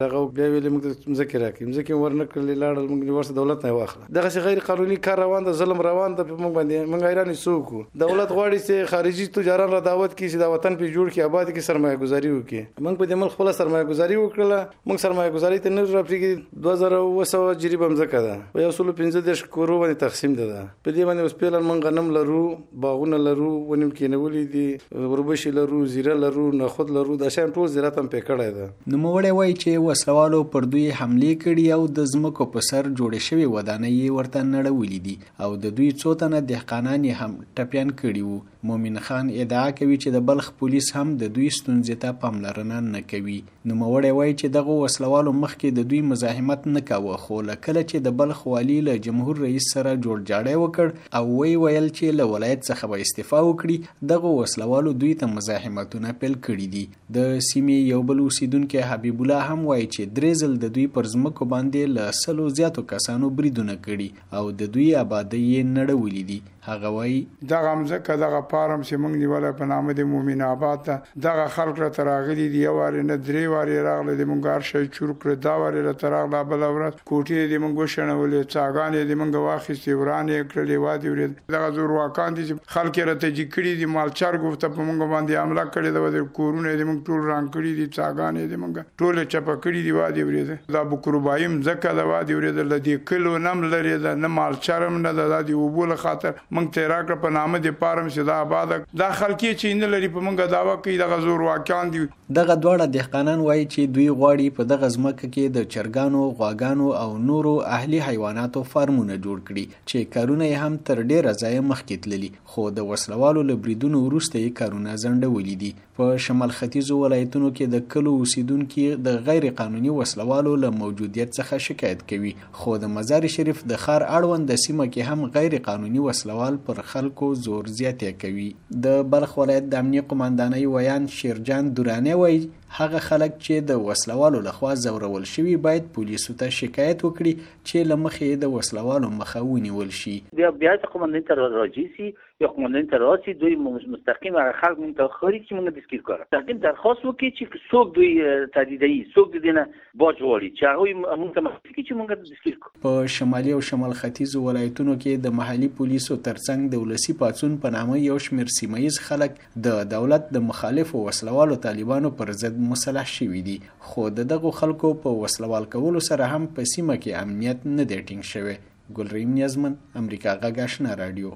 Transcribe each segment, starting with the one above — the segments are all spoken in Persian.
هغه بیا ویلې موږ ته ځمکې راکړي، ځمکې ورنه کړلې، لاړل موږ ورسره دولت نه واخله. دغسې غیر قانوني کار روان ده، ظلم روان ده په موږ باندې. موږ حیران یو څه وکړو. دولت غواړي چې خارجي تجاران را دعوت کړي چې دا وطن پې جوړ کړي، آباد کړي، سرمایه ګذاري وکړي. موږ په دې ملک خپله سرمایه ګذاري وکړله. موږ سرمایه ګذاري ته نه راپرېږدي. 2700 جریبه ځمکه ده، په 115 کورو باندې تقسیم ده. په دې باندې اوس فعلا موږ غنم لرو، باغونه لرو، ونې کېنولې دي، وربشې لرو، زیره لرو، نخود لرو، دا شیان ټول زراعت هم پې کړی ده. نوموړی وایي چې وسلوالو پر دوی حملې کړي او د ځمکو په سر جوړې شوې ودانۍ یې ورته نړولې دي او د دوی څو تنه دهقانان یې هم ټپیان کړي وو. مومن خان ادعا کوي چې د بلخ پولیس هم د دوی ستونزې ته پاملرنه نه کوي. نوموړی وایي چې دغه وسلوالو مخکې د دوی مزاحمت نه کاوه، خو له کله چې د بلخ والي له جمهور رئیس سره جوړجاړی وکړ او ویل چې له ولایت څخه به استعفا وکړي، دغه وسلوالو دوی ته مزاحمتونه پیل کړي دي. د سیمې یو بل اوسیدونکی حبیب الله هم وایي چې 3 ځل د دوی پر ځمکو باندې له 100 زیاتو کسانو بریدونه کړي او د دوی آبادۍ یې نړولې دي. هغه وایي دغه مځکه دغه فارم چې موږ نیولی په نامه د مومن آباد ته دغه خلک راته راغلي دي. یو وارې نه 3 وارې راغله، د موږ هر شی چور کړه. دا وارې راته راغله، بله ورځ کوټې یې د موږ وشڼولې، څاګانې یې د موږ واخیستې، ورانې یې کړلې، وادې ورېدې. دغه زورواکان دي چې خلک یې راته جي کړي دي، مالچرګو ته په موږ باندې حمله کړې ده. د کورونه یې د موږ ټول وران کړي دي، څاګانې یې د موږ ټولې چپه کړي دي، وادې ورېده. دا بکروبایي مځکه ده، وادې ورېده، له دې کلو نه هم لرې ده، نه مالچر هم نه ده. دا د اوبو له خاطر موږ ته یې راکړه په نامه د فارم چې دا آباده. دا خلک یې چې نه لري په موږ دعوه کوي دغه زورواکیان دي. دغه دواړه دهقانان وایي چې دوی غواړي په دغه ځمکه کې د چرګانو، غواګانو او نورو اهلي حیواناتو فارمونه جوړ کړي چې کارونه یې هم تر ډیره ځایه مخکې تللي، خو د وسلوالو له بریدونو وروسته یې کارونه ځنډولي دي. په شمال ختیځو ولایتونو کې د کلو اوسیدونکي د غیر قانوني وسلوالو له موجودیت څخه شکایت کوي، خو د مزار شریف د ښار اړوند سیمه کې هم غیر قانوني وسلوال پر خلکو زور زیاتی کوي. د بلخ ولایت د امنیه قماندانۍ ویان شیرجان دورانی وایي هغه خلک چې د وسلوالو لخوا ځورول شوي باید پولیسو ته شکایت وکړي چې له مخې د وسلوالو مخه ونیول شي. بیا قماندانۍ ته راجع سي یا قماندانۍ ته راسي، دوی مستقیم هغه خلک موږ ته خاري چې موږ دستګیر کړو، مستقیم درخواست وکړي چې څوک دوی تهدیدوي، څوک د دې نه باج غواړي چې هغوی موږ ته مخکې کړي چې موږ دستګیر کړو. په شمالي او شمال ختیځو ولایتونو کې د محلي پولیسو ترڅنګ د ولسي پاڅون په نامه یو شمېر سیمه ییز خلک د دولت د مخالفو وسلوالو طالبانو پر ضد مسلح شوي دي، خو دغه خلکو په وسلوال کولو سره هم په سیمه کې امنیت نه دی ټینګ شوی. ګلریم نیازمن، امریکا غږ آشنا رادیو.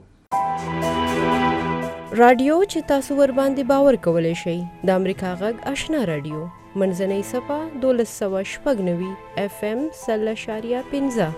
رادیو چې تاسو ور باندې باور کولای شئ د امریکا غږ آشنا رادیو منځنۍ صفه 1290 FM 0.15.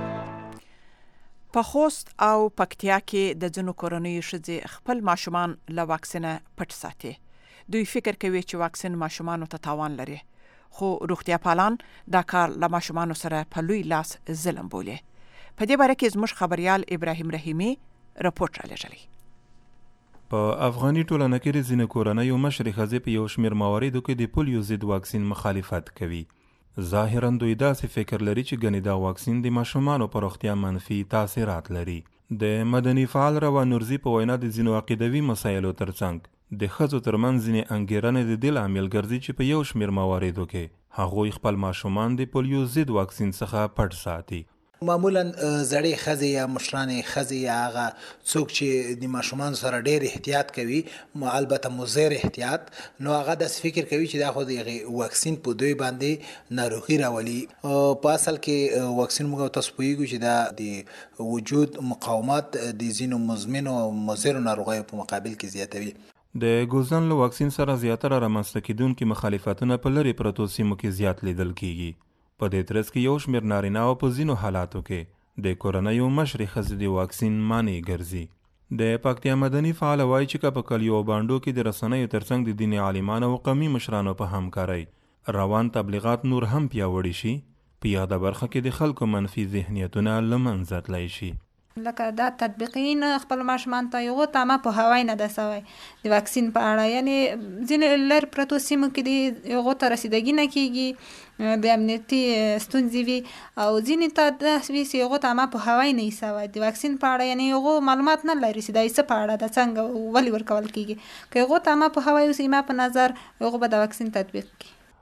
په خوست او پکتیا کې د ځینو کورنیو ښځې خپل ماشومان له واکسینه پټ ساتي. دوی فکر کوي چې واکسین ماشومانو ته تاوان لري، خو روغتیا پالان دا کار له ماشومانو سره په لوی لاس ظلم بولي. په دې باره کې زموږ خبريال ابراهیم رحیمي رپورټ رالیږلی. په افغاني ټولنه کې د ځینو کورنیو مشرې ښځې په یو شمېر مواردو کې د پولیو ضد واکسین مخالفت کوي. ظاهرا دوی داسې فکر لري چې ګنې دا واکسین د ماشومانو په روغتیا منفي تاثیرات لري. د مدني فعال روان نورزي په وینا د ځینو عقیدوي مسایلو ترڅنګ د ښځو ترمنځ ځینې انګېرنې د دې لامل ګرځي چې په یو شمېر مواردو کې هغوی خپل ماشومان د پولیو ضد واکسین څخه پټ ساتي. معمولا زړې ښځې یا مشرانې ښځې یا هغه څوک چې د ماشومان سره ډېر احتیاط کوي، البته مضر احتیاط، نو هغه داسې فکر کوي چې دا خو د واکسین په دوی باندې ناروغي راولي. په اصل کې واکسین موږ تاسو پوهیږو چې دا د وجود مقاومت د ځینو مزمنو او مضرو ناروغیو په مقابل کې زیاتوي. د ګوزن له واکسین سره زیاتره رامنځته کیدونکي مخالفتونه په لرې پرتو سیمو کې زیات لیدل کیږي. په دې ترڅ کې یو شمېر نارینه‌و په ځینو حالاتو کې د کورنیو مشرې ښځې د واکسین مانع ګرځي. د پکتیا مدني فعال وایي چې که په کلیو او بانډو کې د رسنیو ترڅنګ د دیني عالمانو او قومي مشرانو په همکارۍ روان تبلیغات نور هم پیاوړي شي، په یاده برخه کې د خلکو منفي ذهنیتونه له منځه تللی شي. لکه دا تطبیقین خپل ماشومان ته یو تامه په هوای نه ده سوی د واکسین په اړه، یعنی ځینې لر پرتو سیمو کې د یو ته رسیدګي نه کیږي، د امنیتي ستونزې وي او ځینې ته داسې وي چې یو تامه په هوای نه سوی د واکسین په اړه، یعنی یو معلومات نه لري چې دا څه په اړه ده، څنګه ولې ورکول کیږي. که یو تامه په هوای اوسي ما په نظر یو به د واکسین تطبیق کړي.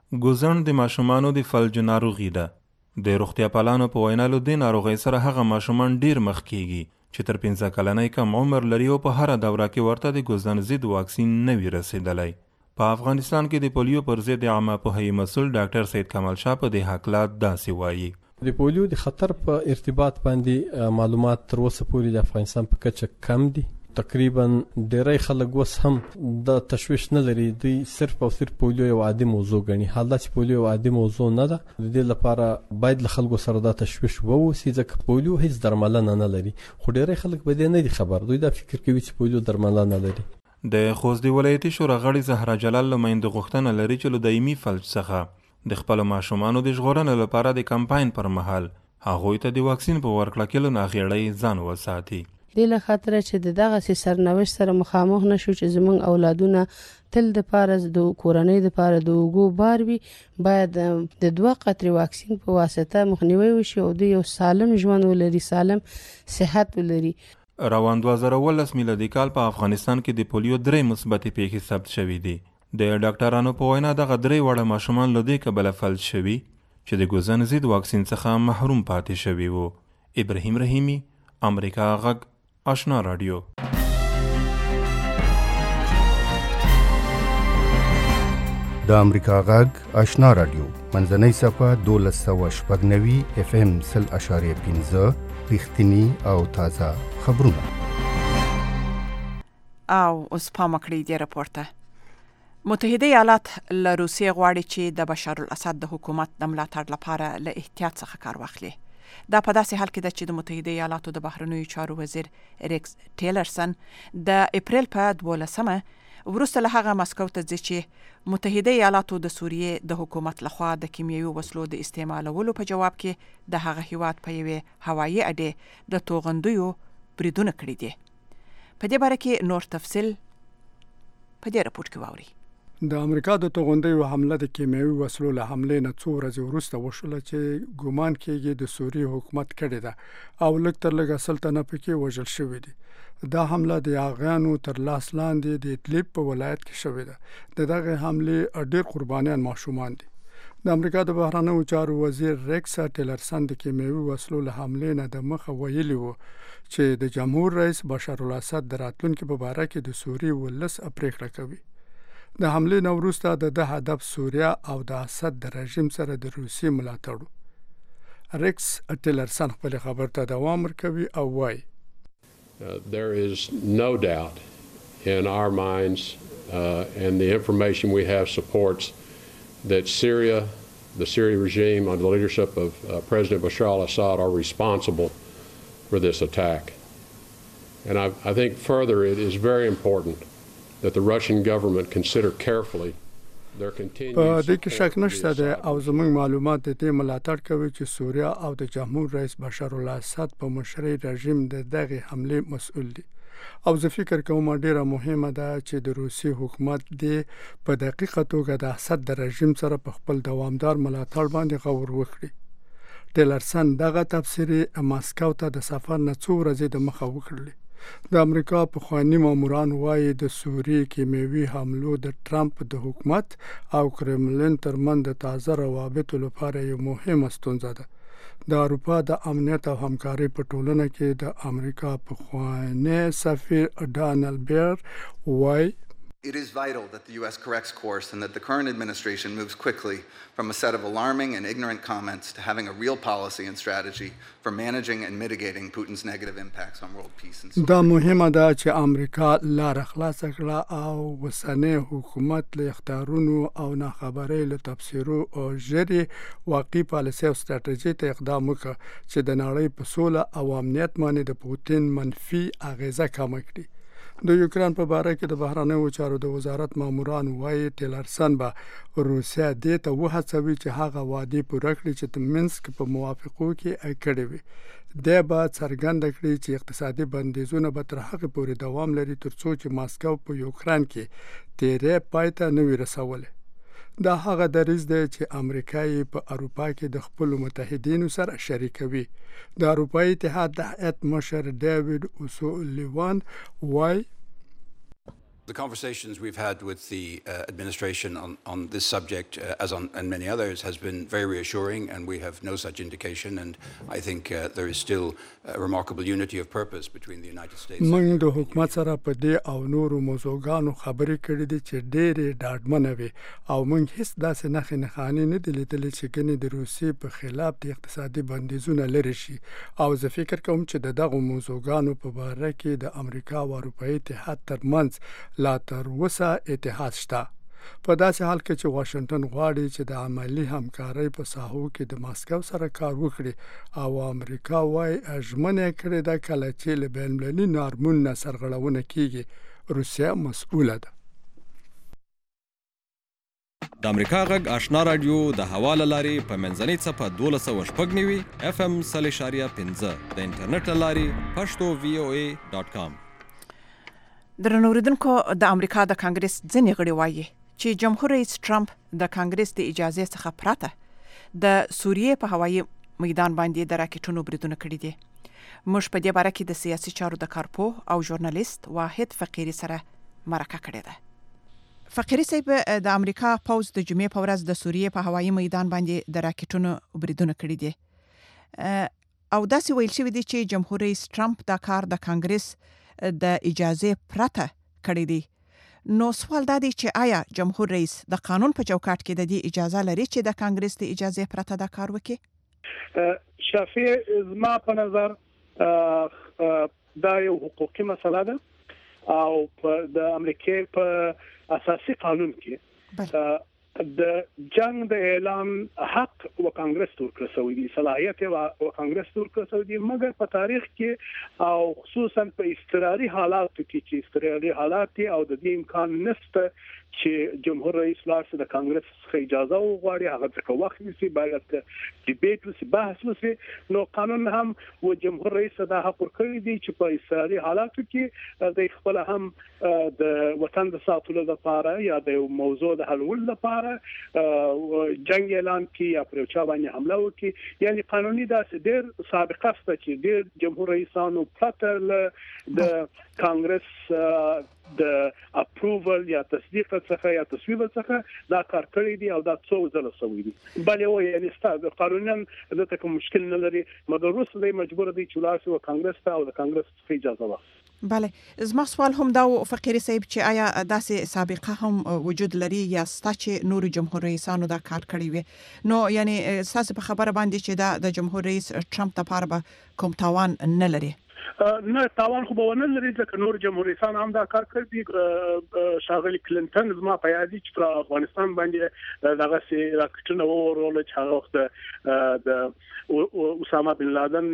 ګوزن د ماشومانو د فلج ناروغي ده. د روغتیا پالانو په وینا له دې ناروغۍ سره هغه ماشومان ډیر مخ کیږي چې تر 15 کلنۍ کم عمر لري او په هره دوره کې ورته د ګوزن ضد واکسین نه وي رسېدلی. په افغانستان کې د پولیو پر ضد عامه پوهاوي مسؤل ډاکټر سید کمال شاه په دې هکله داسې وایي. د پولیو د خطر په ارتباط باندې معلومات تر اوسه پورې د افغانستان په کچه کم دي. تقریبا ډیری خلک اوس هم د تشویش نه لري، دوی صرف او صرف پولیو یو عادي موضوع ګڼي. حال دا چې پولیو یو عادي موضوع نه ده، د دې لپاره باید له خلکو سره دا تشویش ووسي، ځکه پولیو هیڅ درملنه نه لري. خو ډیری خلک به دې نه دي خبر، دوی دا فکر کوي چې پولیو درملنه لري. د خوست ولایتي شورا غړي زهرا جلال له میندو غوښتنه لري چې له دایمي فلج څخه د خپلو ماشومانو د ژغورنې لپاره د کمپاین پر مهال هغوی ته د واکسین په ورکړه کې له ناغېړۍ ځان وساتي. دې له خاطره چې د دغه سرنوشت سره مخامخ نشو چې زمونږ اولادونه تل د پاره د کورنۍ د پاره د اوګو بار وي، باید د 2 قطرې واکسین په واسطه مخنیوي وشي او د یو سالم ژوند ولري، سالم صحت ولري. روان 2019 میلادي کال په افغانستان کې د پولیو 3 مثبتې پیښې ثبت شوې دي. د ډاکټرانو په وینا دغه 3 وړه ماشومان له دې کبله فلج شوي چې د ګوزن ضد واکسین څخه محروم پاتې شوي وو. ابراهیم رحیمی، امریکا غږ، آشنا رادیو. د امریکا غږ آشنا رادیو منځنۍ صفحه 1290 FM 0.5 رښتینی او تازه خبرونه. او اوس پام کړئ دې راپورته. متحده ایالات له روسیې غواړي چې د بشار الاسد د حکومت د ملاتړ لپاره له احتیاط څخه کار واخلي. دا په داسې حال کې ده چې د متحده ایالاتو د بهرنیو چارو وزیر ریکس ټیلرسن د اپریل په 12 وروسته له هغه مسکو ته ځي چې متحده ایالاتو د سوریې د حکومت لخوا د کیمیاوي وسلو د استعمالولو په جواب کې د هغه هیواد په یوې هوایي اډې د توغندیو بریدونه کړي دي. په دې باره کې نور تفصیل په دې راپور کې واورئ. د امریکا د توغندیو حمله د کیمیاوي وسلو له حملې نه څو ورځې وروسته وشوله چې ګومان کېږي د سوریې حکومت کړې ده او لږ تر لږه 100 تنه پکې وژل شوي دي. دا حمله د یاغیانو تر لاس لاندې د ادلیب په ولایت کې شوې ده. د دغه حملې ډېر قربانیان ماشومان دي. د امریکا د بهرنیو چارو وزیر ریکس ټیلرسن د کیمیاوي وسلو له حملې نه د مخه ویلي وو چې د جمهور رئیس بشار الاسد د راتلونکي په باره کې د سوریې ولس پرېکړه کوي. د حملې نه وروسته د هدف سوریا او د اسد د رژیم سره د روسي ملاتړ. ریکس ټیلرسن خپل خبر ته دوام ورکوي او وایي There is no doubt in our minds and the information we have supports that Syria, the Syrian regime under the leadership of President Bashar al-Assad are responsible for this attack. And I think further it is very important that the Russian government consider carefully their continued په دې کې شک نشته ده او زموږ معلومات د دې ملاتړ کوي چې سوریا او د جمهور رئیس بشار الاسد په مشرۍ رژیم د دغه حملې مسؤل دي. او زه فکر کوم ډیره مهمه ده چې د روسي حکومت د په دقیقه توګه د اسد د رژیم سره په خپل دوامدار ملاتړ باندې غور وکړي. ټیلرسن دغه تفسیری ماسکو ته د سفر نه څو ورځې د مخه وکړل. د امریکا په خواني ماموران وایي د سوریې کیمیاوي حملو د ټرمپ د حکومت او کرملین ترمنځ د تازه روابطو لپاره یو مهمه ستونزه ده. د اروپا د امنیت او همکارۍ په ټولنه کې د امریکا په خواني سفیر ډانل بیر وایي It is vital that the U.S. corrects course and that the current administration moves quickly from a set of alarming and ignorant comments to having a real policy and strategy for managing and mitigating Putin's negative impacts on world peace and security. دا مهمه ده چې امریکا لار خلاص کړه او وسنی حکومت له اختیارونو او ناخبرۍ له تفسیرو او ژری واقعي پالیسي او ستراتیژي ته اقدام وکړي چې د نړۍ په سوله او امنیت باندې د پوتین منفي اغیزه کم کړي. د یوکران په باره کې د بهرنیو چارو د وزارت ماموران وایي ټیلرسن به روسیا دې ته وهڅوي چې هغه وعده پوره کړي چې د منسک په موافقو کې کړي وي. دا به څرګنده کړي چې اقتصادي بندیزونه به تر هغه پورې دوام لري تر څو چې ماسکو په یوکران کې تیرې پای ته نه وي رسولې. دا هغه دریځ دی چې امریکایي په اروپا کې د خپل متحدینو سره شریکوي. د اروپایي اتحاد د هیئت مشر ډیوډ اوسولیوان وایي The conversations we've had with the administration on this subject, as on and many others, has been very reassuring, and we have no such indication. And I think there is still a remarkable unity of purpose between the United States. موږ د حکومت سره په دې او نورو موضوعګانو خبرې کړې دي چې ډېرې ډاډمنه وي او موږ هیڅ داسې نښې نښانې نه دي لیدلې چې ګنې د روسیې په خلاف د اقتصادي بندیزونه لرې شي او زه فکر کوم چې دغه موضوعګانو په باره کې د امریکا او اروپایي اتحاد ترمنځ لا تر اوسه اتحاد شته. په داسې حال کې چې واشنگټن غواړي چې د عملی همکارۍ په ساحو کې د ماسکو سره کار وکړي او امریکا وايي ژمنه کړې ده کله چې له بین المللي نورمونو سرغړونه کیږي روسیه مسؤله ده. د امریکا غږ آشنا رادیو د حواله لاري په منځنۍ صفه 1290 FM 3.15 د انټرنیټ لاري pashto.voa.com. درنو اوریدونکو د امریکا د کانګرس ځینې غړي وایي چې جمهور رئیس ټرمپ د کانګرس د اجازه څخه پرته د سوریې په هوایي میدان باندې د راکټونو بریدونه کړي دي. موږ په دې باره کې د سیاسي چارو د کارپوه او ژورنالیست واحد فقیری سره مرکه کړې ده. فقیری صاحب د امریکا پوز د جمعې په ورځ د سوریې په هوایي میدان باندې د راکټونو بریدونه کړي دي او داسې ویل شوی دی چې جمهور رئیس ټرمپ دا کار د کانګرس د اجازه پرته کړی دی. نو سوال دا دی چې آیا جمهور رئیس د قانون په چوکاټ کې د دې اجازه لري چې د کانګرس د اجازه پرته دا کار وکړي؟ شافعي زما په نظر دا یو حقوقي مسله ده او د امریکا په اساسي قانون کې د جنگ د اعلان حق و کانګرس تور کړی دی، صلاحیت و کانګرس تور کړی دی، مګر په تاریخ کې او خصوصا په استقراري حالات کې چې استقراري حالات او د دې امکان نشته چې جمهور رئیس لارس د کانګرس څخه اجازه وغواړي هغه څخه وخت نیسي باید ډیبیټ وسی بحث وسی. نو قانون هم و جمهور رئیس دا حق ورکړي دي چې په استقراري حالاتو کې د خپل هم د وطن د ساتلو لپاره یا د موضوع د حل لپاره جنگ اعلان کی یا پر چا باندې حمله وکي. یعنی قانوني دا ډېر سابقه است چې ډېر جمهور رئیسانو پرته د کانګرس د اپروval یا تصدیق څخه یا تصویب څخه دا کار کړی دی او دا څو ځله شوی دی. بلې و یعنی ستاسو قانونا د تک مشکل نه لري مګر روس له مجبور دی چې لاسو او کانګرس ته او د کانګرس څخه اجازه واخلي. بله زما سوال هم دا فقیری صاحب چې آیا داسې سابقه هم وجود لري یا ستا چې نور جمهور رئیسانو دا کار کړی وي نو یعنی اساس په خبره باندې چې دا د جمهور رئیس ټرمپ لپاره به کوم تاوان نه لري؟ نه تاوان خو به نه لري ځکه نور جمهور رئیسان هم دا کار کړی. شاغلی کلینټن زما په یاد دي چې په افغانستان باندې دغه سي راکټونه ورول چې هغه وخت د اسامه بن لادن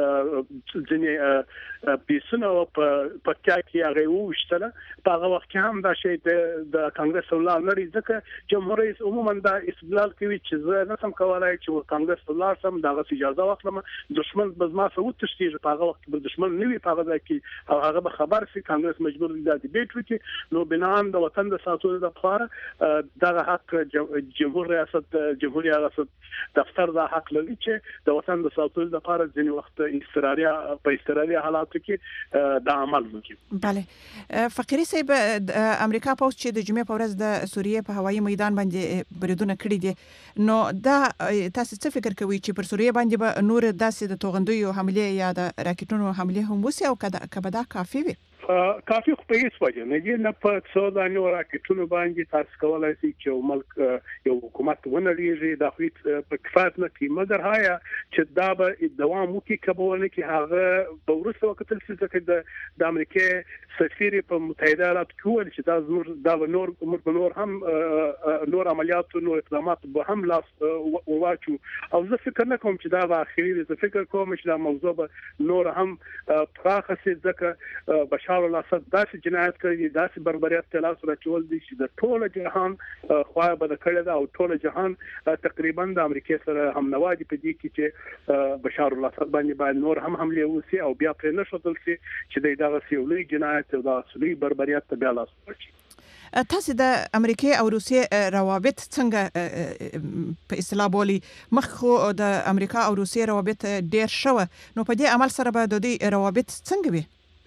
ځنې پیسونه په پکیا کې هغه وشتله په هغه وخت کې هم دا شی د کانګرس ولر لري ځکه جمهور رئیس عموما دا استدلال کوي چې زه نه سم کولای چې کانګرس ولر سم دغه اجازه واخلم دشمن بزما سوت تشتیج په هغه وخت به دشمن نوی په هغه کې او هغه به خبر سي کانګرس مجبور دي د ډیبیټ وکړي. نو بنان د وطن د ساتلو لپاره دغه حق جمهور ریاست دفتر دا حق لري چې د وطن د ساتلو لپاره ځینې وخت په استرالیا حالاتو کې د عمل وکړي. بله فقیری صاحب امریکا پوز چې د جمعې په ورځ د سوریې په هوایي میدان باندې بریدونه کړي دي نو دا تاسو څه فکر کوئ چې پر سوریې باندې به نور داسې د توغندیو حمله یا د راکټونو حمله هم وسی او کبه دا کافي وي؟ کافي خو په هیڅ وجه نه په څو دانو راکټونو باندې تاسو کولای شئ چې ملک یو حکومت ونلېږي دا خو په کفایت نه کوي مګر هایا چې دا به دوام وکړي کبهونه کې هغه په ورسته وخت چې د امریکا سفیر په متحده ایالات کې ول چې دا نور هم نور عملیات نور اقدامات به هم لاس واچو او زه فکر نه کوم چې دا به اخیری زه فکر کوم چې دا موضوع به نور هم پراخه شي ځکه بشار الاسد داسې جنایت کړی داسې بربریت تلاش راچول دي چې د ټول جهان خو به کړی دا او ټول جهان تقریبا د امریکا سره هم نوادي په دې کې چې بشار الاسد باندې نور هم حمله وسی او بیا پرې نشول شي چې دغه سیولي جنایت او د اصلي بربریت ته بیا لاس ورچی. تاسو د امریکا او روسیې روابط څنګه په اصطلاح بولی مخ خو د امریکا او روسیې روابط ډیر شوه نو په دې عمل سره به د دې روابط څنګه وي؟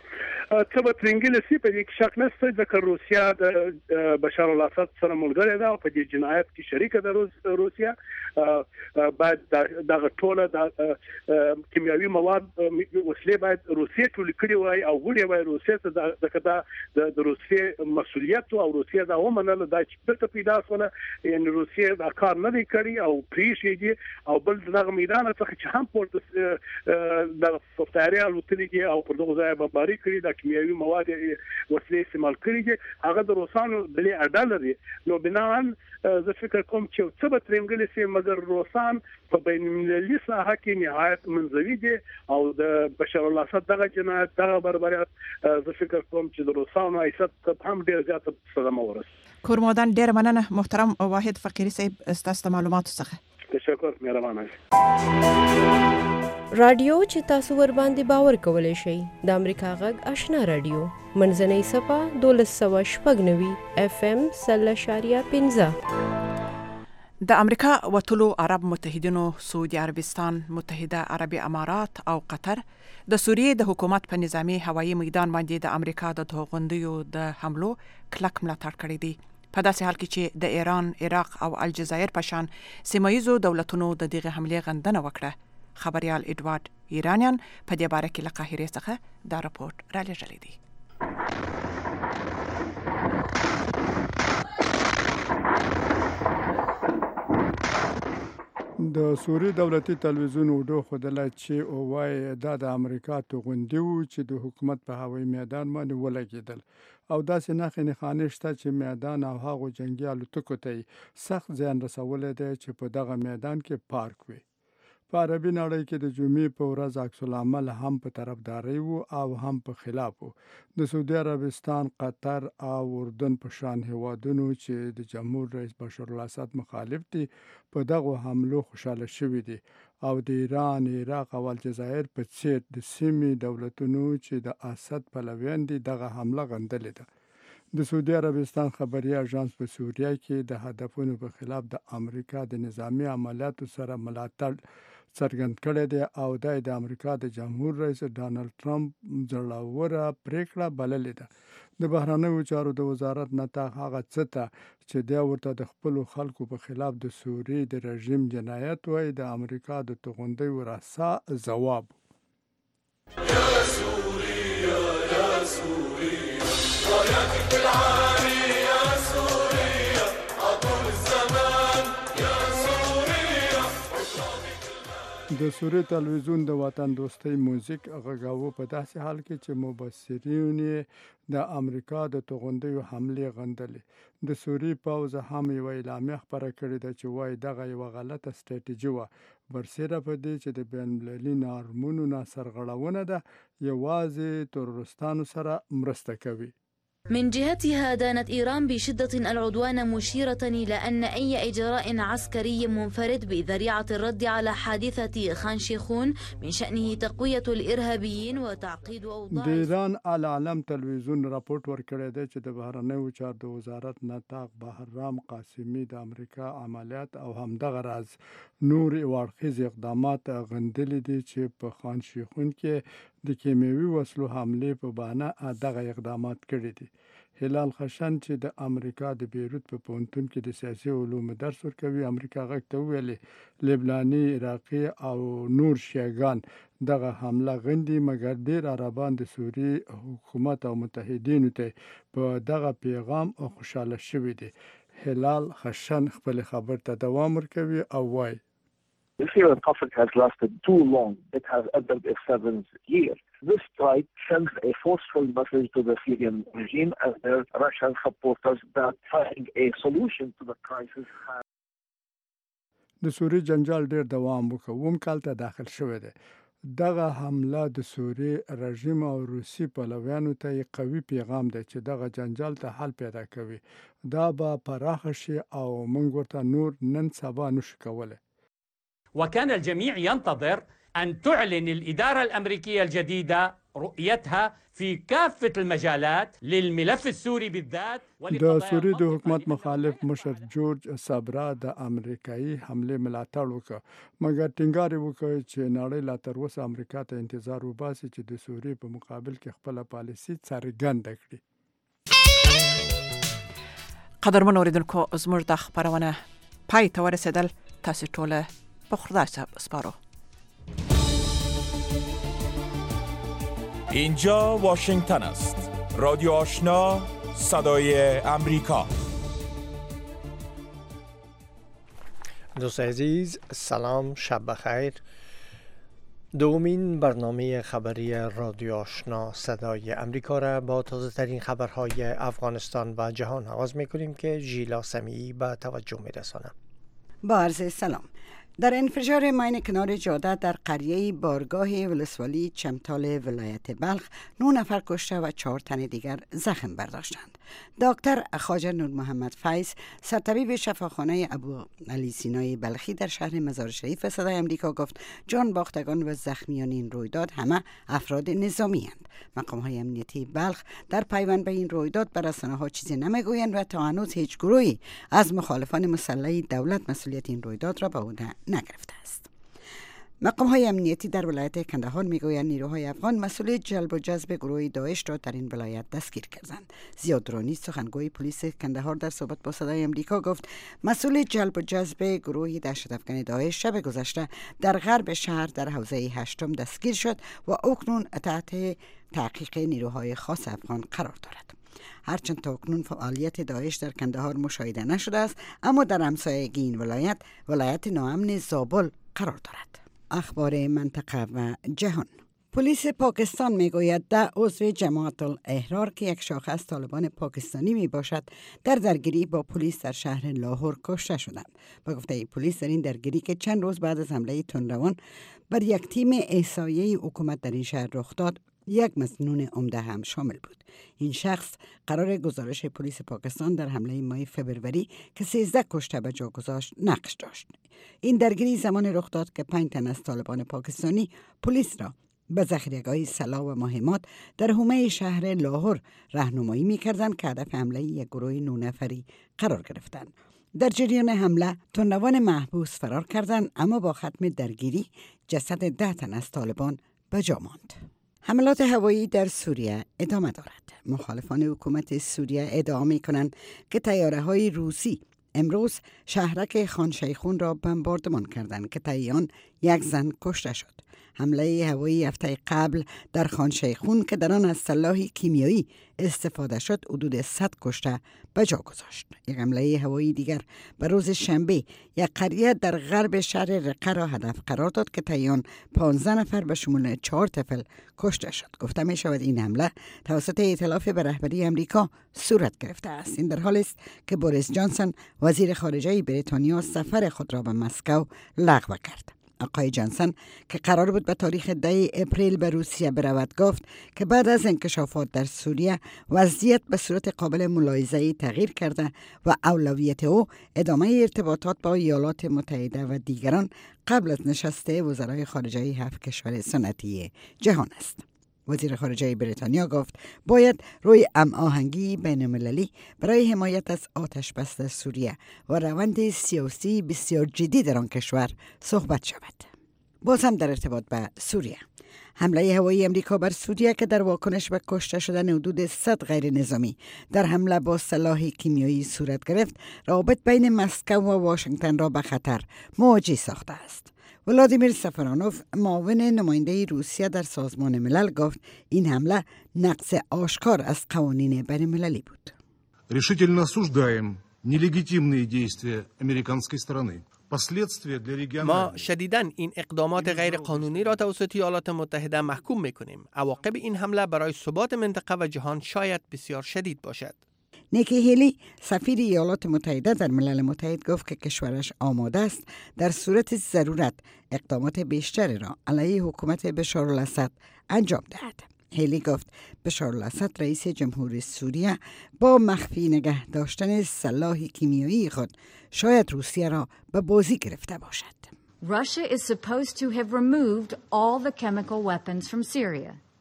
څه به ترنګل سي په دې شک نشته ځکه روسیا د بشار الاسد سره ملګری ده او په دې جنایت کې شریک ده روسیا بعد دغه ټوله د کیمیاوي مواد وسلې باید روسیا ټول کړي وای او وړي وای روسیا ته د روسیا مسؤلیت او روسیا دا ومنله دا چې څه پیدا شونه یعنی روسیا دا کار نه دی کړی او پریشيږي او بل دغه میدان څخه چې هم پورته د ففتاري الوتلې او په دغه ځای بمباري کړی د کیمیاوي مواد وسلې استعمال کړي هغه د روسانو د اډه لري نو بناً زه فکر کوم چې څه به ترنګل سي مګر روسان په بین المللي ساحه کې نهایت منځوي دي او د بشار الاسد دغه جنایت دغه بربریت زه فکر کوم چې د روسانو ایست هم ډیر زیات صدمه ورسوي. کورمودان ډیر مننه محترم واحد فقيري صاحب ستاسو معلوماتو څخه. تشکر مهربانه. رادیو چې تاسو ور باندې باور کولای شئ د امریکا غږ آشنا رادیو منځنۍ صفه 1290 FM 0.15 د امریکا وټولو عرب متحدینو سعودي عربستان متحده عربي امارات او قطر د سوریې د حکومت په نظامی هوایي میدان باندې د امریکا د توغندیو د حملو کلک ملاتړ کړی دی په داسې حال کې چې د ایران، عراق او الجزایر په شان سیمایي دولتونو د دغه حملې غندنه وکړه. خبريال ایدوارد ایرانیان په دې باره کې له قاهرې څخه دا راپورټ را لېږلی دی. د سوریې دولتي تلویزیون وډو ښودله چې وایي دا د امریکا توغندي وو چې د حکومت په هوایي میدان باندې ولګېدل او داسې نښې نښانې شته چې میدان او هغو جنګي الوتکو ته سخت زیان رسولی دی چې په دغه میدان کې پارک وي. په عربي نړۍ کې د جمعې په ورځ عکس العمل هم په طرفداري وو او هم په خلاف وو. د سعودي عربستان، قطر او اردن په شان هیوادونو چې د جمهور رئیس بشار الاسد مخالف دي په دغو حملو خوشاله شوي دي او د ایران، عراق او الجزایر په څیر د سیمې دولتونو چې د اسد پلویان دي دغه حمله غندلې ده. د سعودي عربستان خبري اژانس په سوریه کې د هدفونو په خلاف د امریکا د نظامی عملیاتو سره ملاتړ څرګند کړی دی او د امریکا د جمهور رئیس ډانلډ ټرمپ زړوره پریکړه بللې ده. د بهرنیو چارو د وزارت نطاق هغه څه ته چې دی ورته د خپلو خلکو په خلاف د سوریې د رژیم جنایت وایي د امریکا د توغندیو راسا ځواب. یا سوریا یا سوریا راياتك بالعالي يا سوريا عطول الزمان يا سوريا. د سوریې تلویزیون د وطن دوستۍ موزیک غږاوه په داسې حال کې چې مبصرین د امریکا د توغندیو حملې غندلې. د سوریې پوځ هم یوه اعلامیه خپره کړې ده چې وایي دغه یوه غلطه ستراتیژي وه برسېره په دې چې د بین المللي نارمونو نه سرغړونه ده یوازې تروریستانو سره مرسته کوي. من جهتها أدانت إيران بشدة العدوان مشيرة إلى أن أي إجراء عسكري منفرد بذريعة الرد على حادثة خان شيخون من شأنه تقوية الإرهابيين وتعقيد أوضاع. د ایران العالم تلویزیون راپورټ ورکړی دی چې د بهرنیو چارو د وزارت نطاق بهرام قاسمي د امریکا عملیات او همدغه راز نور واړخیز اقدامات غندلي دي چې په خان شیخون کې د کیمیاوي وسلو حملې په بهانه دغه اقدامات کړي دي. هلال خشن چې د امریکا د بیروت په پوهنتون کې د سیاسي علومو درس ورکوي امریکا غږ ته وویلې لبناني، عراقي او نور شیعګان دغه حمله غندي مګر ډېر عربان د سوریې حکومت او متحدینو ته په دغه پیغام خوشاله شوي دي. هلال خشن خپل خبر ته دوام ورکوي او وایي The Syrian conflict has lasted too long. It has entered its 7th year. This strike sends a forceful message to the Syrian regime and their Russian supporters that finding a solution to the crisis has... د سوریې جنجال ډېر دوام وکړ کال ته داخل شوی دی. دغه حمله د سوریې رژیم او روسي پلویانو ته قوي پیغام دی چې دغه جنجال ته حل پیدا کوي. دا به پراخه شي او موږ ورته نور نن سبا نشو کولی. وكان الجميع ينتظر أن تعلن الإدارة الأمريكية الجديدة رؤيتها في كافة المجالات للملف السوري بالذات. د سوریې د حکومت مخالف مشر جورج صبرا د امریکایي حمله ملاتړ وکړ، مګر ټینګار وکړ چې نړۍ لا تر اوسه امریکا ته انتظار وباسي چې د سوریې په مقابل کې خپل پالیسي څرګنده کړي. قدرمن اوریدونکو، زموږ د خبرونه پای ته ورسېدل. تاسو ټول په خدای سپارو. اینجا واشنگتن است. رادیو آشنا، صدای امریکا. دوست عزیز، سلام، شب بخیر. دومین برنامه خبری رادیو آشنا صدای امریکا را با تازه ترین خبرهای افغانستان و جهان آغاز می‌کنیم که ژیلا سمیعی به توجه می‌رسانم. با عرض سلام. در انفجار ماین کنار جاده در قریه بارگاه ولسوالی چمتال ولایت بلخ 9 نفر کشته و 4 تن دیگر زخم برداشتند. دکتر خواجه نور محمد فیض، سرطبیب شفاخانه ابو علی سینای بلخی در شهر مزار شریف صدای امریکا گفت جان باختگان و زخمیان این رویداد همه افراد نظامی اند. مقام‌های امنیتی بلخ در پیوند به این رویداد به رسانه‌ها چیزی نمیگویند و تا هنوز هیچ گروهی از مخالفان مسلح دولت مسئولیت این رویداد را به عهده نگرفته است. مقام‌های امنیتی در ولایت کندهار میگویند نیروهای افغان مسئول جلب و جذب گروه داعش را در این ولایت دستگیر کردند. زیاد درانی، سخنگوی پلیس کندهار، در صحبت با صدای امریکا گفت مسئول جلب و جذب گروه دهشت افکن داعش شب گذشته در غرب شهر در حوزه 8 دستگیر شد و اکنون تحت تحقیق نیروهای خاص افغان قرار دارد. هرچند تا اکنون فعالیت داعش در کندهار مشاهده نشده است، اما در همسایگی این ولایت ناامن زابل قرار دارد. اخبار منطقه و جهان. پلیس پاکستان میگوید 10 عضو جماعت الاحرار که یک شاخه از طالبان پاکستانی می باشد در درگیری با پلیس در شهر لاهور کشته شدند. با گفته پلیس در این درگیری که چند روز بعد از حمله تندروان بر یک تیم احصایه حکومت در این شهر رخ داد، یک مسنون عمده هم شامل بود. این شخص قرار گزارش پلیس پاکستان در حمله ماه فبروری که 13 کشته به جا گذاشت نقش داشت. این درگیری زمان رخ داد که 5 تن از طالبان پاکستانی پلیس را به ذخیره‌گاه سلاح و مهمات در حومه شهر لاهور راهنمایی می‌کردند که هدف حمله یک گروه 9 نفری قرار گرفتند. در جریان حمله تندروان محبوس فرار کردند، اما با ختم درگیری جسد 10 تن از طالبان به جا ماند. حملات هوایی در سوریه ادامه دارد. مخالفان حکومت سوریه ادعا می‌کنند که طیاره‌های روسی امروز شهرک خان شیخون را بمباردمان کردند که طی آن یک زن کشته شد. حمله هوایی هفته قبل در خان شیخون که در آن از سلاح کیمیایی استفاده شد حدود 100 کشته به جا گذاشت. یک حمله هوایی دیگر به روز شنبه یک قریه در غرب شهر رقه را هدف قرار داد که طی آن 15 نفر به شمول 4 طفل کشته شد. گفته می شود این حمله توسط ائتلاف به رهبری امریکا صورت گرفته است. این در حالی است که بوریس جانسون وزیر خارجه بریتانیا سفر خود را به مسکو لغو کرد. آقای جانسون که قرار بود به تاریخ 10 اپریل به روسیه برود گفت که بعد از انکشافات در سوریه وضعیت به صورت قابل ملاحظه‌ای تغییر کرده و اولویت او ادامه ارتباطات با ایالات متحده و دیگران قبل از نشست وزرای خارجه 7 کشور سنتی جهان است. وزیر خارجه بریتانیا گفت باید روی هماهنگی بین‌المللی برای حمایت از آتش بس در سوریه و روند سیاسی بسیار جدی در آن کشور صحبت شود. باز هم در ارتباط به سوریه، حمله هوایی امریکا بر سوریه که در واکنش به کشته شدن حدود 100 غیر نظامی در حمله با سلاح کیمیایی صورت گرفت، روابط بین مسکو و واشنگتن را به خطر مواجه ساخته است. ولادیمیر سفرانوف، معاون نماینده روسیه در سازمان ملل، گفت این حمله نقض آشکار از قوانین بین‌المللی بود. решительно осуждаем нелегитимные действия американской стороны. ما شدیداً این اقدامات غیر قانونی را توسط ایالات متحده محکوم می‌کنیم. عواقب این حمله برای ثبات منطقه و جهان شاید بسیار شدید باشد. نیکی هیلی، سفیر ایالات متحده در ملل متحد، گفت که کشورش آماده است در صورت ضرورت اقدامات بیشتری را علیه حکومت بشار الاسد انجام دهد. هیلی گفت بشار الاسد رئیس جمهوری سوریه با مخفی نگه داشتن سلاح کیمیایی خود شاید روسیه را به بازی گرفته باشد. Russia is supposed to have removed all the chemical weapons from Syria.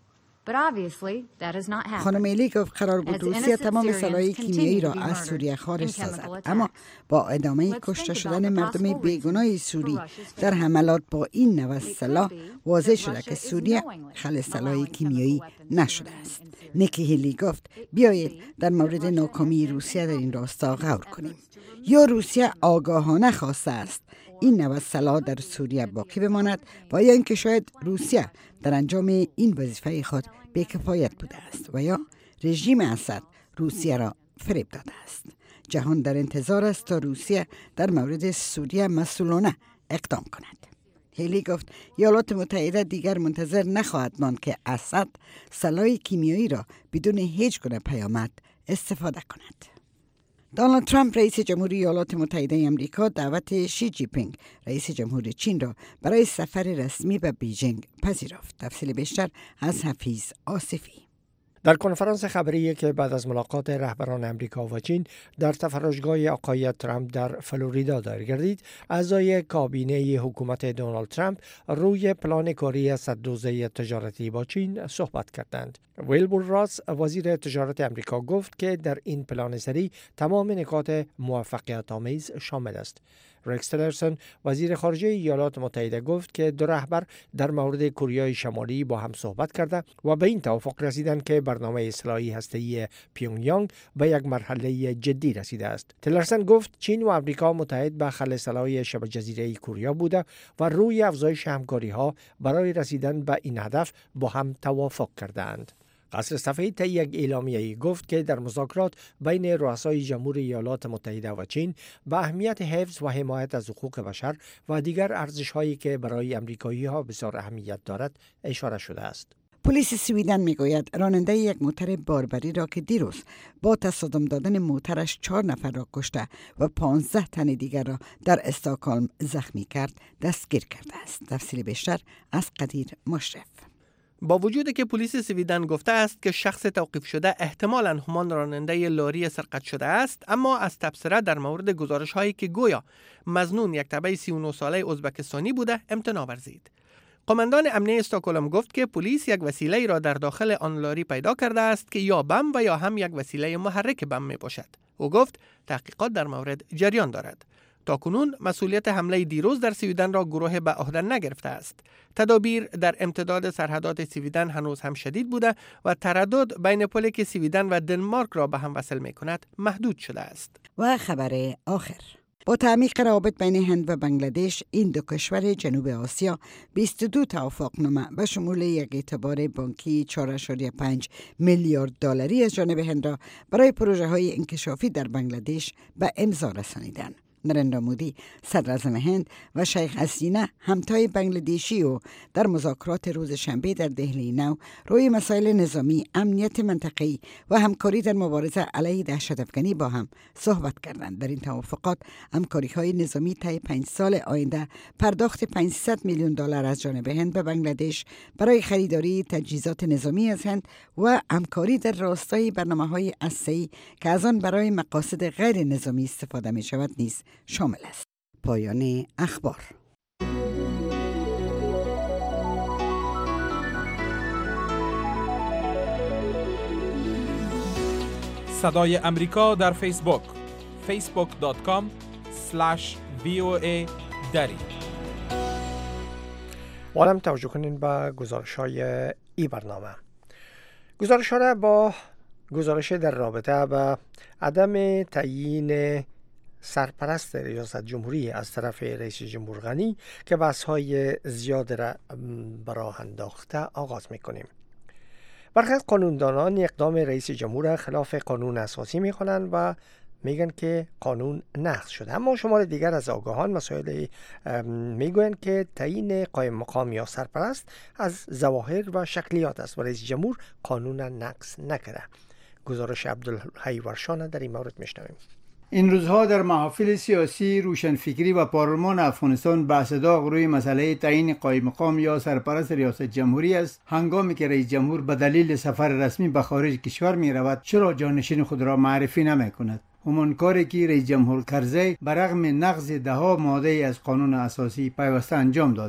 خانم ایلی گفت قرار بود روسیه تمام سلاح کیمیایی را از سوریه خارج سازد، اما با ادامه کشته شدن مردم بیگناه سوری در حملات با این نوع سلاح واضح شده که سوریه خل سلاح کیمیایی نشده است. نیکی هیلی گفت بیایید در مورد ناکامی روسیه در این راستا غور کنیم. یا روسیه آگاهانه خواسته است این نوع سلاح در سوریه باقی بماند و یا اینکه شاید روسیه در انجام این وظیفه خود بی‌کفایت بوده است و یا رژیم اسد روسیه را فریب داده است. جهان در انتظار است تا روسیه در مورد سوریه مسئولانه اقدام کند. هیلی گفت ایالات متحده دیگر منتظر نخواهد ماند که اسد سلاح کیمیایی را بدون هیچ گونه پیامد استفاده کند. دونالد ترامپ رئیس جمهوری ایالات متحده آمریکا دعوت شی جی پینگ رئیس جمهور چین را برای سفر رسمی به بیجینگ پذیرفت. تفصیل بیشتر از حفیظ آصفی. در کنفرانس خبری که بعد از ملاقات رهبران امریکا و چین در تفرجگاه آقای ترامپ در فلوریدا دایر گردید، اعضای کابینه حکومت دونالد ترامپ روی پلان کاری صددوزه تجارتی با چین صحبت کردند. ویلبور راس وزیر تجارت امریکا گفت که در این پلان سری تمام نکات موفقیت آمیز شامل است. رکس تیلرسون وزیر خارجه ایالات متحده گفت که دو رهبر در مورد کره شمالی با هم صحبت کرده و به این توافق رسیدند که برنامه اصلاحی هسته‌ای پیونگیانگ به یک مرحله جدی رسیده است. تیلرسون گفت چین و آمریکا متحد به خل اصلاحی شبه جزیره کره بوده و روی افزایش همکاری‌ها برای رسیدن به این هدف با هم توافق کردند. قصر سفید طی یک اعلامیه گفت که در مذاکرات بین رؤسای جمهور ایالات متحده و چین به اهمیت حفظ و حمایت از حقوق بشر و دیگر ارزش‌هایی که برای آمریکایی‌ها بسیار اهمیت دارد اشاره شده است. پلیس سویدن میگوید راننده یک موتر باربری را که دیروز با تصادم دادن موترش 4 نفر را کشته و 15 تن دیگر را در استکهلم زخمی کرد دستگیر کرده است. تفصیل بیشتر از قدیر مشرف. با وجود که پلیس سویدن گفته است که شخص توقیف شده احتمالاً همان راننده لاری سرقت شده است، اما از تبصره در مورد گزارش هایی که گویا مظنون یک تبع 39 ساله ازبکستانی بوده امتناع ورزید. قماندان امنیه استکهلم گفت که پلیس یک وسیله را در داخل آن لاری پیدا کرده است که یا بم و یا هم یک وسیله محرک بم می باشد. او گفت تحقیقات در مورد جریان دارد. تاکنون مسئولیت حمله دیروز در سویدن را گروه به عهده نگرفته است. تدابیر در امتداد سرحدات سویدن هنوز هم شدید بوده و تردد بین پلی که سویدن و دنمارک را به هم وصل می کند محدود شده است. و خبر آخر: با تعمیق روابط بین هند و بنگلادش، این دو کشور جنوب آسیا 22 توافقنامه به شمول یک اعتبار بانکی 4.5 میلیارد دلاری از جانب هند را برای پروژه های انکشافی در بنگلادش به امضا رسانیدند. نریندرا مودی صدراعظم هند و شیخ حسینه همتای بنگلادشی و در مذاکرات روز شنبه در دهلی نو روی مسائل نظامی، امنیت منطقه‌ای و همکاری در مبارزه علیه دهشت‌افکنی با هم صحبت کردند. در این توافقات همکاری‌های نظامی طی 5 سال آینده پرداخت 500 میلیون دلار از جانب هند به بنگلادش برای خریداری تجهیزات نظامی از هند و همکاری در راستای برنامه‌های اساسی که از آن برای مقاصد غیر نظامی استفاده می‌شود نیز شامل است. پایان اخبار. صدای امریکا در فیسبوک facebook.com/voa dari. والم توجه کنین به گزارش‌های ای برنامه. گزارش ها را با گزارش در رابطه با عدم تعیین سرپرست ریاست جمهوری از طرف رئیس جمهور غنی که بحث‌های زیاد را براه انداخته آغاز می‌کنیم. برخی از قانوندانان اقدام رئیس جمهور خلاف قانون اساسی می‌خوانند و میگن که قانون نقض شده، اما شمار دیگر از آگاهان مسائل میگویند که تعیین قائم مقام یا سرپرست از ظواهر و شکلیات است و رئیس جمهور قانون نقض نکرده. گزارش عبدالحی ورشان در این مورد میشنویم. این روزها در محافل سیاسی، روشنفکری و پارلمان افغانستان بحث داغ روی مسئله تعیین قائم مقام یا سرپرست ریاست جمهوری است. هنگامی که رئیس جمهور به دلیل سفر رسمی به خارج کشور می رود، چرا جانشین خود را معرفی نمی کند؟ همان کاری که رئیس جمهور کرزی برغم نقض 10 ماده از قانون اساسی پیوسته انجام داده است.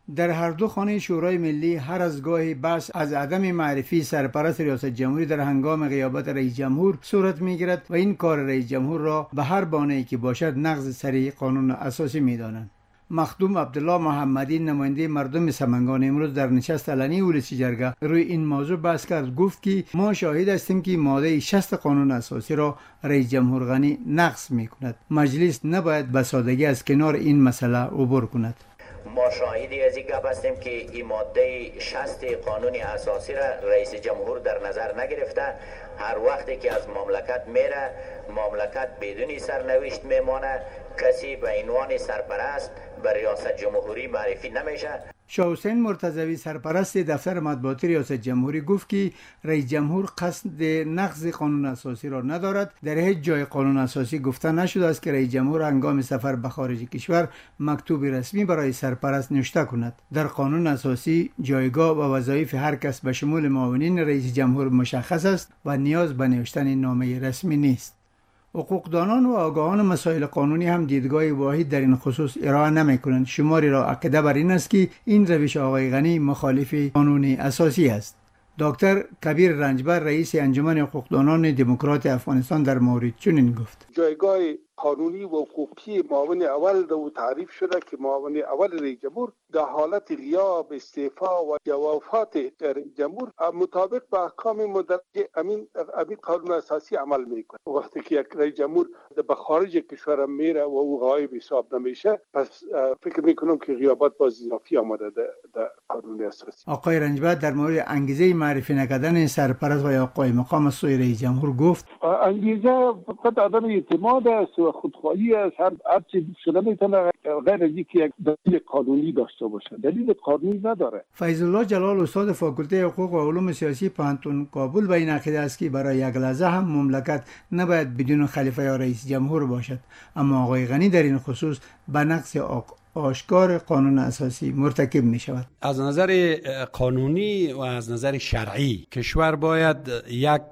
در هر دو خانه شورای ملی هر از گاهی بحث از عدم معرفی سرپرست ریاست جمهوری در هنگام غیابت رئیس جمهور صورت میگیرد و این کار رئیس جمهور را به هر بانه‌ای که باشد نقض صریح قانون اساسی می‌دانند. مخدوم عبدالله محمدی نماینده مردم سمنگان امروز در نشست علنی ولسی جرگه روی این موضوع بحث کرد. گفت که ما شاهد هستیم که ماده 60 قانون اساسی را رئیس جمهور غنی نقض می‌کند. مجلس نباید به سادگی از کنار این مسئله عبور کند. ما شاهدی از این گپ هستیم که این ماده 60 قانون اساسی را رئیس جمهور در نظر نگرفته. هر وقتی که از مملکت میره، مملکت بدون سرنوشت میمانه، کسی به عنوان سرپرست به ریاست جمهوری معرفی نمیشه. شاه حسین مرتضوی سرپرست دفتر مطبوعاتی ریاست جمهوری گفت که رئیس جمهور قصد نقض قانون اساسی را ندارد. در هیچ جای قانون اساسی گفته نشده است که رئیس جمهور هنگام سفر به خارج کشور مکتوب رسمی برای سرپرست نوشته کند. در قانون اساسی جایگاه و وظایف هر کس به شمول معاونین رئیس جمهور مشخص است و نیاز به نوشتن نامه رسمی نیست. حقوقدانان و آگاهان مسائل قانونی هم دیدگاه واحد در این خصوص ارائه نمی‌کنند. شماری را عقیده بر این است که این روش آقای غنی مخالف قانون اساسی است. دکتر کبیر رنجبر رئیس انجمن حقوقدانان دموکرات افغانستان در مورد چنین گفت: جایگاه قانونی و حقوقی معاون اول رو تعریف شده که معاون اول رئیس جمهور در حالت غیاب، استعفا و وفات رئیس جمهور مطابق با احکام مدرج امین قانون اساسی عمل میکنه. وقتی که یک رئیس جمهور به خارج کشور میره و او غایب حساب نمیشه، پس فکر میکنم که غیابت باز اضافی آمده در قانون اساسی. آقای رنجبر در مورد انگیزه معرفی نکردن سرپرست و یا قائم مقام از سوی رئیس جمهور گفت: انگیزه فقط عدم اعتماد است و خودخواهی است. هر چیزی شده میتونه غیر از اینکه یک دلیل قانونی داشته باشه. دلیل قانونی نداره. فیض الله جلال استاد فاکولته حقوق و علوم سیاسی پانتون کابل به این عقیده است که برای یک لحظه هم مملکت نباید بدون خلیفه یا رئیس جمهور باشد. اما آقای غنی در این خصوص به نقض آشکار قانون اساسی مرتکب می شود. از نظر قانونی و از نظر شرعی کشور باید یک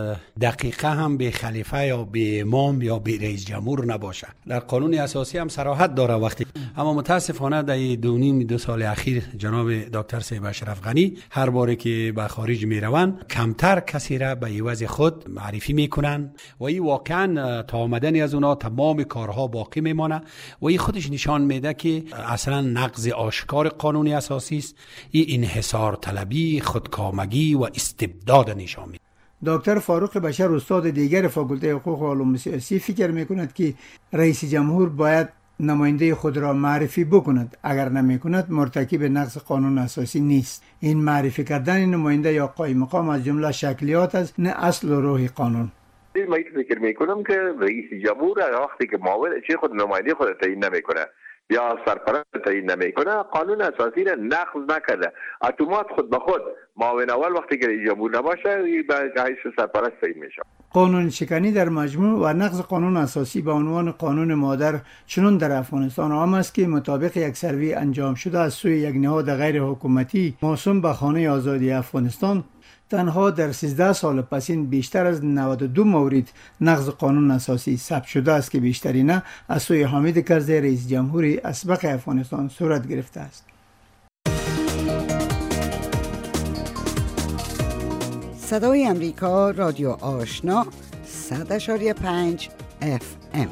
دقیقه هم به خلیفه یا به امام یا به رئیس جمهور نباشه. در قانون اساسی هم صراحت داره وقتی، اما متاسفانه در دو سال اخیر جناب دکتر صاحب اشرف غنی هر باره که به خارج می روند کمتر کسی را به عوض خود معرفی میکنن و این واقعا تا آمدن از اونا تمام کارها باقی میمانه و این خودش نشان میده که اصلا نقض آشکار قانونی اساسی است. این انحصار طلبی، خودکامگی و استبداد نشان میده. دکتر فاروق بشر استاد دیگر فاکولته حقوق و علوم سیاسی فکر میکند که رئیس جمهور باید نماینده خود را معرفی بکند. اگر نمیکند مرتکب نقض قانون اساسی نیست. این معرفی کردن نماینده یا قائم مقام از جمله شکلیات است، نه اصل و روح قانون. من فکر میکنم که رئیس جمهور وقتی که معاون چه خود نماینده خود تعیین نمیکنه یا سرپرست تعیین نمیکنه، قانون اساسی را نقض نکرده. اتومات خود به خود معاون اول وقتی که رئیس جمهور نباشه به حیث سرپرست تعیین میشه. قانون شکنی در مجموع و نقض قانون اساسی به عنوان قانون مادر چنان در افغانستان عام است که مطابق یک سروی انجام شده از سوی یک نهاد غیر حکومتی موسوم به خانه آزادی افغانستان، تنها در 13 سال پسین بیشتر از 92 مورد نقض قانون اساسی ثبت شده است که بیشتری نه از سوی حامد کرزی رئیس جمهوری اسبق افغانستان صورت گرفته است. صدای امریکا، رادیو آشنا 100.5 FM.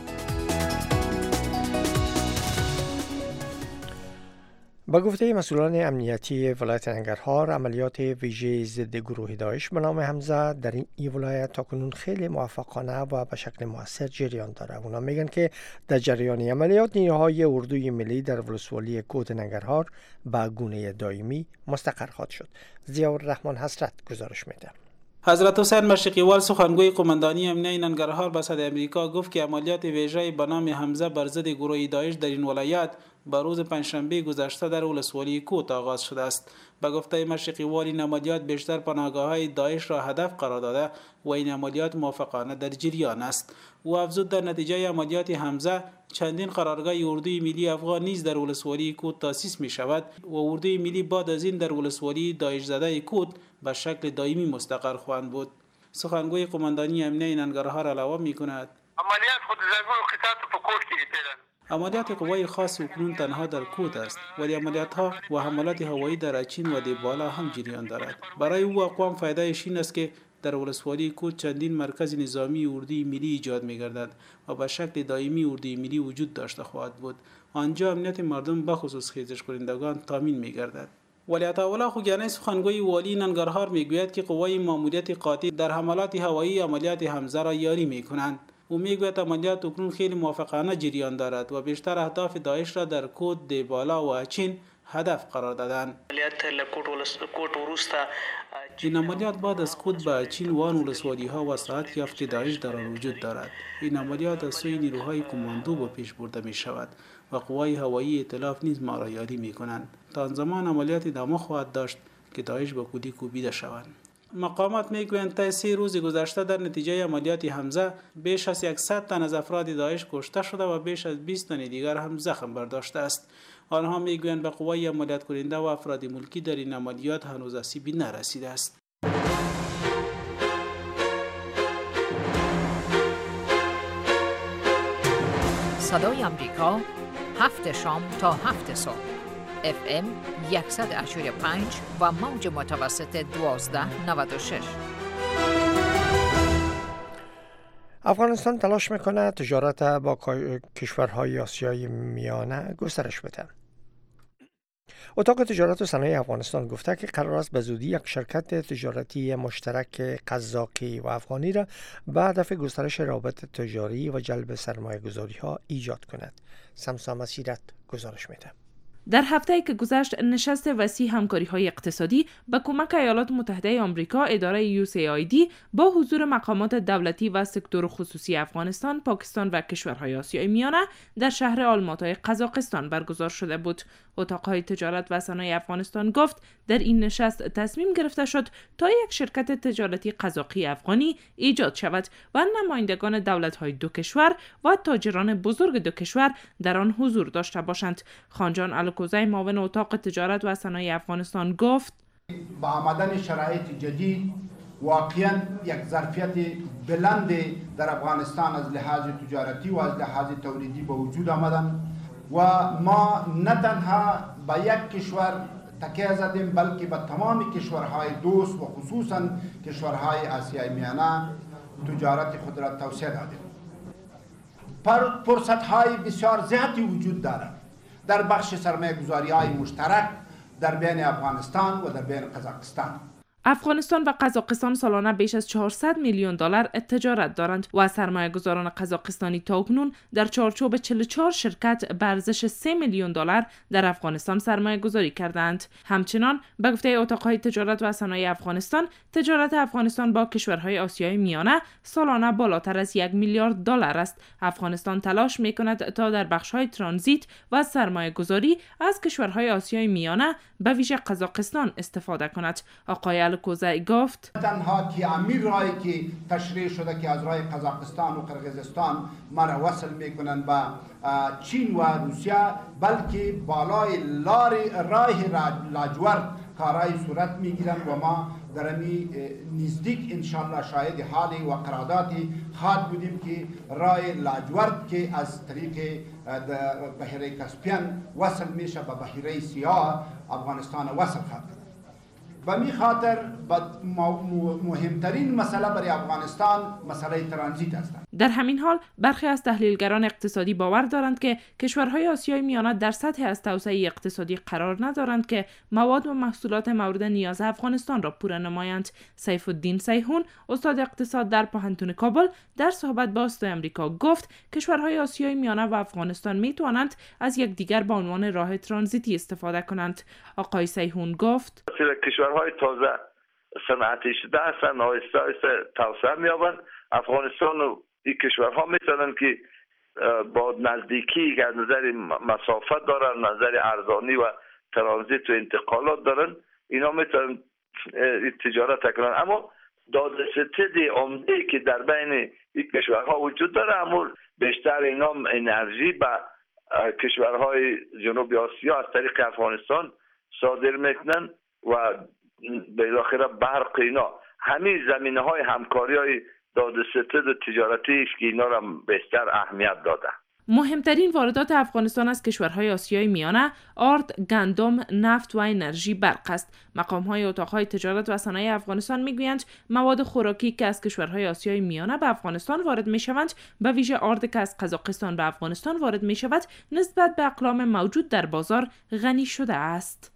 با گفته مسئولان امنیتی ولایت ننگرهار، عملیات ویژه ضد گروه داعش به نام حمزه در این ولایت تاکنون خیلی موفقانه و به شکل موثر جریان داره. اونا میگن که در جریان عملیات نیروهای اردوی ملی در ولسوالی کود ننگرهار به گونه دائمی مستقر خواهد شد. ضیاءالرحمن حسرت گزارش میده. حضرت حسین مشرقیوال سخنگوی قماندانی امنیتی ننگرهار به صدای امریکا گفت که عملیات ویژه به نام حمزه بر ضد گروه داعش در این ولایت با روز پنجشنبه گذشته در ولسوالی کوت آغاز شده است. به گفته مشرقیوال این عملیات بیشتر پناهگاه‌های داعش را هدف قرار داده و این عملیات موفقانه در جریان است. او افزود در نتیجه عملیات حمزه چندین قرارگاه اردوی ملی افغان نیز در ولسوالی کوت تأسیس می شود و اردوی ملی بعد از این در ولسوالی داعش زده کوت به شکل دائمی مستقر خواهند بود. سخنگوی قماندانی امنیتی ننگرهار علاوه می کند: عملیات خود زمین و قطعات په کوټ کې پیل عملیات قوای خاص اکنون تنها در کود است، ولی عملیات‌ها و حملات هوایی در اچین و دیبالا هم جریان دارد. برای او اقوام فایده‌اش این است که در ولسوالی کود چندین مرکز نظامی اردوی ملی ایجاد می‌گردد و به شکل دائمی اردوی ملی وجود داشته خواهد بود. آنجا امنیت مردم بخصوص خیزش کنندگان تامین می‌گردد. ولیعهدالله خوگیانی سخنگوی والی ننگرهار میگوید که قوای ماموریت قاطع در حملات هوایی عملیات حمزه را یاری می‌کنند. او میگوید عملیات اکنون خیلی موافقانه جریان دارد و بیشتر اهداف داعش را در کود دیبالا و اچین هدف قرار دادند. این عملیات بعد از کود به اچین و آن ولسوالی‌ها وسعت یافت که داعش در آن وجود دارد. این عملیات از سوی نیروهای کماندو به پیش برده می شود و قوای هوایی ائتلاف نیز ما را یاری می کنند. تا آن زمان عملیات ادامه خواهد داشت که داعش به کودی کوبیده شوند. مقامات میگویند طی 3 روز گذشته در نتیجه عملیات حمزه بیش از 100 تن از افراد داعش کشته شده و بیش از 20 تن دیگر هم زخم برداشته است. آنها میگویند به قوای عملیات کننده و افراد ملکی در این عملیات هنوز آسیبی نرسیده است. صدای آمریکا 7 شام تا 7 صبح FM 100.5 و موج متوسط 1296. افغانستان تلاش میکنه تجارت با کشورهای آسیای میانه گسترش بده. اتاق تجارت و صنایع افغانستان گفته که قرار است به زودی یک شرکت تجارتی مشترک قزاقی و افغانی را به هدف گسترش روابط تجاری و جلب سرمایه گذاری ها ایجاد کند. سمسا مسیرت گزارش میده. در هفته‌ای که گذشت نشست وسیع همکاری‌های اقتصادی با کمک ایالات متحده آمریکا اداره USAID با حضور مقامات دولتی و سکتور خصوصی افغانستان، پاکستان و کشورهای آسیای میانه در شهر آلماتای قزاقستان برگزار شده بود. اتاقهای تجارت و صنایع افغانستان گفت در این نشست تصمیم گرفته شد تا یک شرکت تجارتی قزاقی افغانی ایجاد شود و نمایندگان دولت‌های دو کشور و تاجران بزرگ دو کشور در آن حضور داشته باشند. خانجان الکوزی معاون اتاق تجارت و صنایع افغانستان گفت با آمدن شرایط جدید واقعا یک ظرفیت بلند در افغانستان از لحاظ تجارتی و از لحاظ تولیدی به وجود آمدن و ما نه تنها به یک کشور تکیه زدیم بلکه به تمام کشورهای دوست و خصوصا کشورهای آسیای میانه تجارت خود را توسعه دادیم. فرصت‌های بسیار زیادی وجود دارد در بخش سرمایه‌گذاری‌های مشترک در بین افغانستان و در بین قزاقستان. افغانستان و قزاقستان سالانه بیش از 400 میلیون دلار تجارت دارند و سرمایه‌گذاران قزاقستانی تاکنون در چارچوب 44 شرکت به ارزش 3 میلیون دلار در افغانستان سرمایه‌گذاری کردند. همچنان به گفته اتاق‌های تجارت و صنایع افغانستان، تجارت افغانستان با کشورهای آسیای میانه سالانه بالاتر از 1 میلیارد دلار است. افغانستان تلاش می‌کند تا در بخش‌های ترانزیت و سرمایه‌گذاری از کشورهای آسیای میانه به ویژه قزاقستان استفاده کند. آقای الکوزی گفت تنها که امیر راهی که تشریح شده که از راه قزاقستان و قرقیزستان ما را وصل میکنن به چین و روسیه، بلکه بالای راه لاجورد کارهای صورت میگیرن و ما در امی نزدیک انشالله شاهد حالی و قراردادی خواهد بودیم که راه لاجورد که از طریق بحیره کاسپیان وصل میشه به بحیره سیاه افغانستان وصل خواهد. و می خاطر مهمترین مسئله برای افغانستان مسئله ترانزیت است. در همین حال برخی از تحلیلگران اقتصادی باور دارند که کشورهای آسیای میانه در سطح از توسعه اقتصادی قرار ندارند که مواد و محصولات مورد نیاز افغانستان را پوره نمایند. سیف الدین سیحون، استاد اقتصاد در پوهنتون کابل، در صحبت با صدای آمریکا گفت کشورهای آسیای میانه و افغانستان می توانند از یکدیگر به عنوان راه ترانزیتی استفاده کنند. آقای سیحون گفت کشورهای تازه صنعتی شده هستند، آهسته آهسته توسعه می‌یابند. افغانستان و این کشورها میتونن که با نزدیکی که از نظر مسافت دارن، نظر ارزانی و ترانزیت و انتقالات دارن، اینا میتونن تجارت کنن. اما دادستد عمده که در بین این کشورها وجود داره، اما بیشتر اینا انرژی به کشورهای جنوب آسیا از طریق افغانستان صادر میکنن و بالاخره برق اینا. همین زمینه های همکاری های دادستد تجارتی است که اینا را بیشتر اهمیت داده. مهمترین واردات افغانستان از کشورهای آسیای میانه آرد، گندم، نفت و انرژی برق است. مقام‌های اتاق‌های تجارت و صنایع افغانستان می‌گویند مواد خوراکی که از کشورهای آسیای میانه به افغانستان وارد می‌شوند، به ویژه آرد که از قزاقستان به افغانستان وارد می‌شود، نسبت به اقلام موجود در بازار غنی شده است.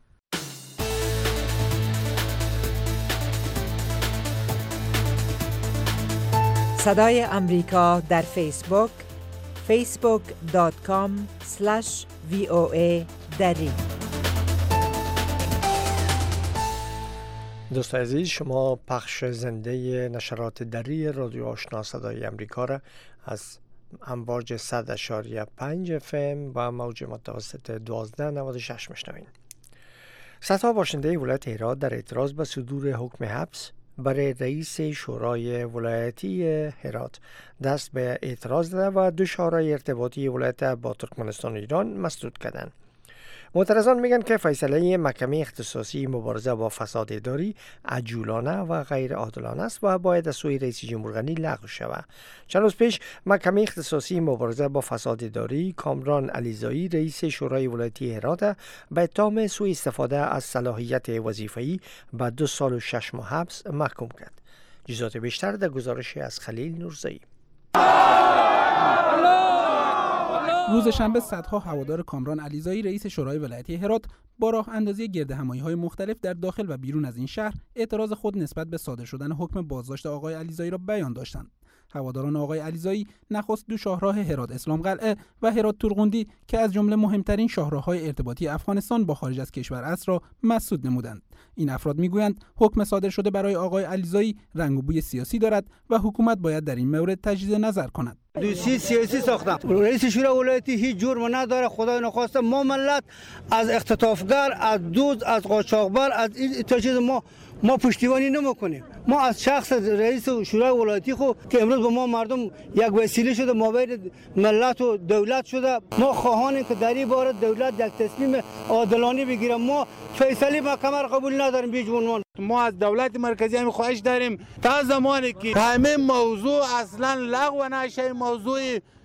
صدای امریکا در فیسبوک facebook.com/VOA دری. دوست عزیز، شما پخش زنده نشرات دری رادیو آشنا صدای امریکا را از امواج 100.5 FM و موج متوسط 1296 میشنوین. صدها باشنده ولایت هرات در اعتراض به صدور حکم حبس برای رئیس شورای ولایتی هرات دست به اعتراض داده و دو شورای ارتباطی ولایت با ترکمنستان و ایران مسدود کردند. معترضان میگن که فیصله محکمه اختصاصی مبارزه با فساد اداری عجولانه و غیر عادلانه است و باید از سوی رئیس جمهور غنی لغو شود. چند روز پیش محکمه اختصاصی مبارزه با فساد اداری کامران علیزایی رئیس شورای ولایتی هرات به اتهام سوء استفاده از صلاحیت وظیفه‌ای به 2 سال و 6 ماه حبس محکوم کرد. جزئیات بیشتر در گزارشی از خلیل نورزایی. روز شنبه صدها هوادار کامران علیزایی رئیس شورای ولایتی هرات با راه اندازی گردهمایی‌های مختلف در داخل و بیرون از این شهر اعتراض خود نسبت به صادر شدن حکم بازداشت آقای علیزایی را بیان داشتند. هواداران آقای علیزایی نخست دو شاهراه هرات اسلام قلعه و هرات تورغوندی که از جمله مهمترین شاهراه‌های ارتباطی افغانستان با خارج از کشور است را مسدود نمودند. این افراد میگویند حکم صادر شده برای آقای علیزایی رنگ و بوی سیاسی دارد و حکومت باید در این مورد تجدید نظر کند. دوستی سیاسی ساختن. رئیس شورای ولایتی هیچ جرم نداره. خدای نخواسته ما ملت از اختطافگر، از دزد، از قاچاقبر، از این چیز ما پشتیبانی نمیکنیم. ما از شخص رئیس شورای ولایتی خو که امروز به ما مردم یک وسیله شده مابین ملت و دولت شده، ما خواهانیم که در این باره دولت یک تصمیم عادلانه بگیره. ما فیصله محکمه را قبول نداریم. بیجونمان ما از دولت مرکزی هم خواهش داریم تا زمانی که همه موضوع اصلا لغو نشه، موضوع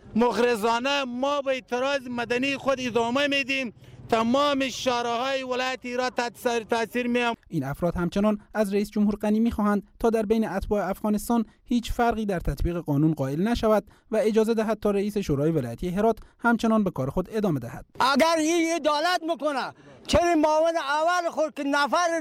مغرضانه، ما به اعتراض مدنی خود ادامه میدیم. تمام شهرهای ولایت را تاثیر میام. این افراد همچنان از رئیس جمهور غنی میخواهند تا در بین اتباع افغانستان هیچ فرقی در تطبیق قانون قائل نشود و اجازه دهد تا رئیس شورای ولایتی هرات همچنان به کار خود ادامه دهد. اگر این عدالت میکنه، چرا معاون اول خود که نفر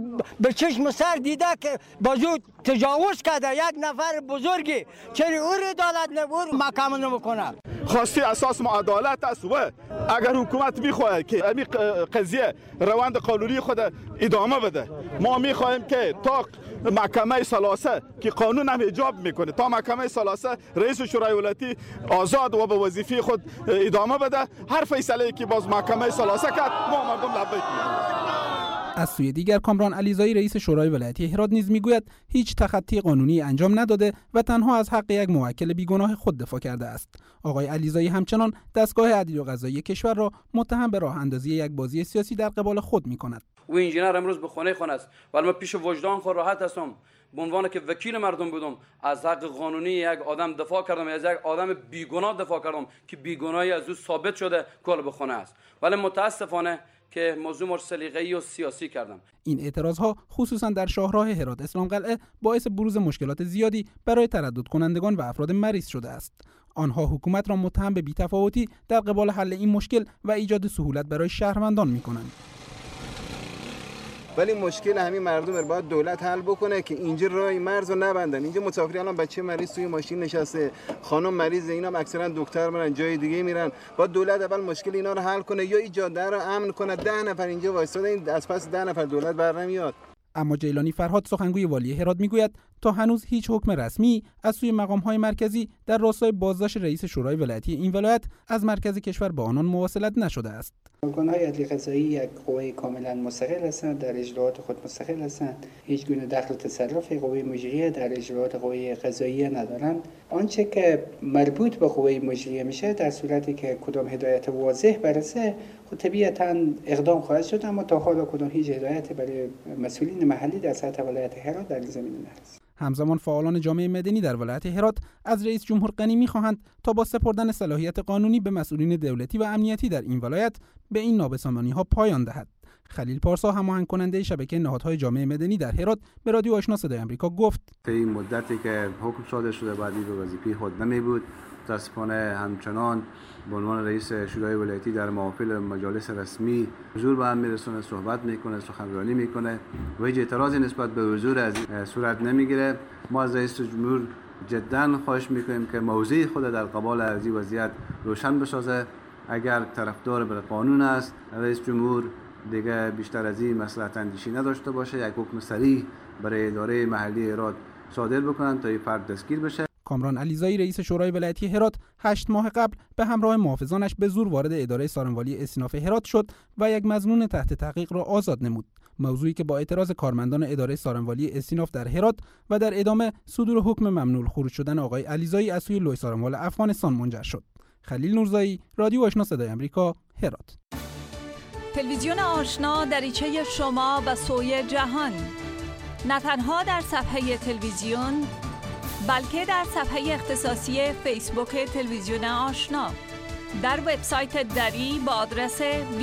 به چشم سر دیده که بازو تجاوز کرده یک نفر بزرگی، چرا او عدالت نبود محکمه نمیکنه؟ خواستی اساس ما عدالت است و اگر حکومت میخواد که این قضیه روند قانونی خود ادامه بده، ما میخواهیم که تا محکمه ثلاثه که قانون هم ایجاب میکنه، تا محکمه ثلاثه رئیس شورای ولایتی آزاد و به وظیفه خود ادامه بده. هر فیصله که باز محکمه ثلاثه کرد ما مردم لبیک میگیم. از سوی دیگر کامران علیزایی رئیس شورای ولایتی هرات نیز میگوید هیچ تخطی قانونی انجام نداده و تنها از حق یک موکل بیگناه خود دفاع کرده است. آقای علیزایی همچنان دستگاه عدلی و قضایی کشور را متهم به راه اندازی یک بازی سیاسی در قبال خود میکند. او انجینر امروز به خانه است ولی من پیش وجدان خود راحت هستم. به عنوان که وکیل مردم بودم از حق قانونی یک آدم دفاع کردم، از یک آدم بیگناه دفاع کردم که بیگناهی از او ثابت شده کل به خانه است. ولی متاسفانه که موضوع مر سلیقه‌ای و سیاسی کردم. این اعتراضها خصوصا در شاهراه هرات اسلام قلعه باعث بروز مشکلات زیادی برای تردد کنندگان و افراد مریض شده است. آنها حکومت را متهم به بی‌تفاوتی در قبال حل این مشکل و ایجاد سهولت برای شهروندان می‌کنند. ولی مشکل همین مردم رو باید دولت حل بکنه که اینجا راه مرز رو نبندن. اینجا مسافری الان بچه مریض توی ماشین نشسته، خانم مریض، اینا هم اکثرا دکتر میرن جای دیگه میرن. باید دولت اول مشکل اینا رو حل کنه یا این جاده رو امن کنه. 10 نفر اینجا وایساده، این از پس 10 نفر دولت برنمیاد. اما جیلانی فرهاد سخنگوی والی هرات میگوید تا هنوز هیچ حکم رسمی از سوی مقام‌های مرکزی در راستای بازداشت رئیس شورای ولایتی این ولایت از مرکز کشور به آنان موصلت نشده است. ارگان‌های عدلی قضایی یک قوه کاملا مستقل هستند، در اجراات خود مستقل هستند. هیچ گونه دخل و تصرف قوه مجریه در اجراات قوه قضایی ندارند. آنچه که مربوط به قوه مجریه میشه در صورتی که کدام هدایت واضح برسه خود طبیعتاً اقدام خواهد شد، اما تا حالا کدام هیچ هدایت برای مسئولین محلی در سطح ولایت هرات در زمینه نرسید. همزمان فعالان جامعه مدنی در ولایت هرات از رئیس جمهور غنی می‌خواهند تا با سپردن صلاحیت قانونی به مسئولین دولتی و امنیتی در این ولایت به این نابسامانی‌ها پایان دهد. خلیل پارسا هماهنگ کننده شبکه نهادهای جامعه مدنی در هرات به رادیو آشنا صدای آمریکا گفت: این مدتی که حکم صادر شده بعدی به وظیفه خود نمی بود، متاسفانه همچنان به عنوان رئیس شورای ولایتی در محافل مجالس رسمی حضور به هم میرسونه، صحبت میکنه، سخنرانی میکنه و هیچ اعتراضی نسبت به حضور از صورت نمیگیره. ما از رئیس جمهور جدا خواهش میکنیم که موضع خود در قبال از این وضعیت روشن بسازه. اگر طرفدار به قانون است، رئیس جمهور دیگه بیشتر از این مصلحت اندیشی نداشته باشه، یک حکم صریح برای اداره محلی هرات صادر بکنن تا این فرد دستگیر بشه. کامران علیزایی رئیس شورای ولایتی هرات 8 ماه قبل به همراه محافظانش به زور وارد اداره سارنوالی استیناف هرات شد و یک مظنون تحت تحقیق را آزاد نمود. موضوعی که با اعتراض کارمندان اداره سارنوالی استیناف در هرات و در ادامه صدور حکم ممنوع خروج شدن آقای علیزایی از سوی لوی سارنوال افغانستان منجر شد. خلیل نورزایی، رادیو آشنا صدای آمریکا، هرات. تلویزیون آشنا دریچه شما به سوی جهان، نه تنها در صفحه تلویزیون بلکه در صفحه اختصاصی فیسبوک تلویزیون آشنا، در وبسایت دری با آدرس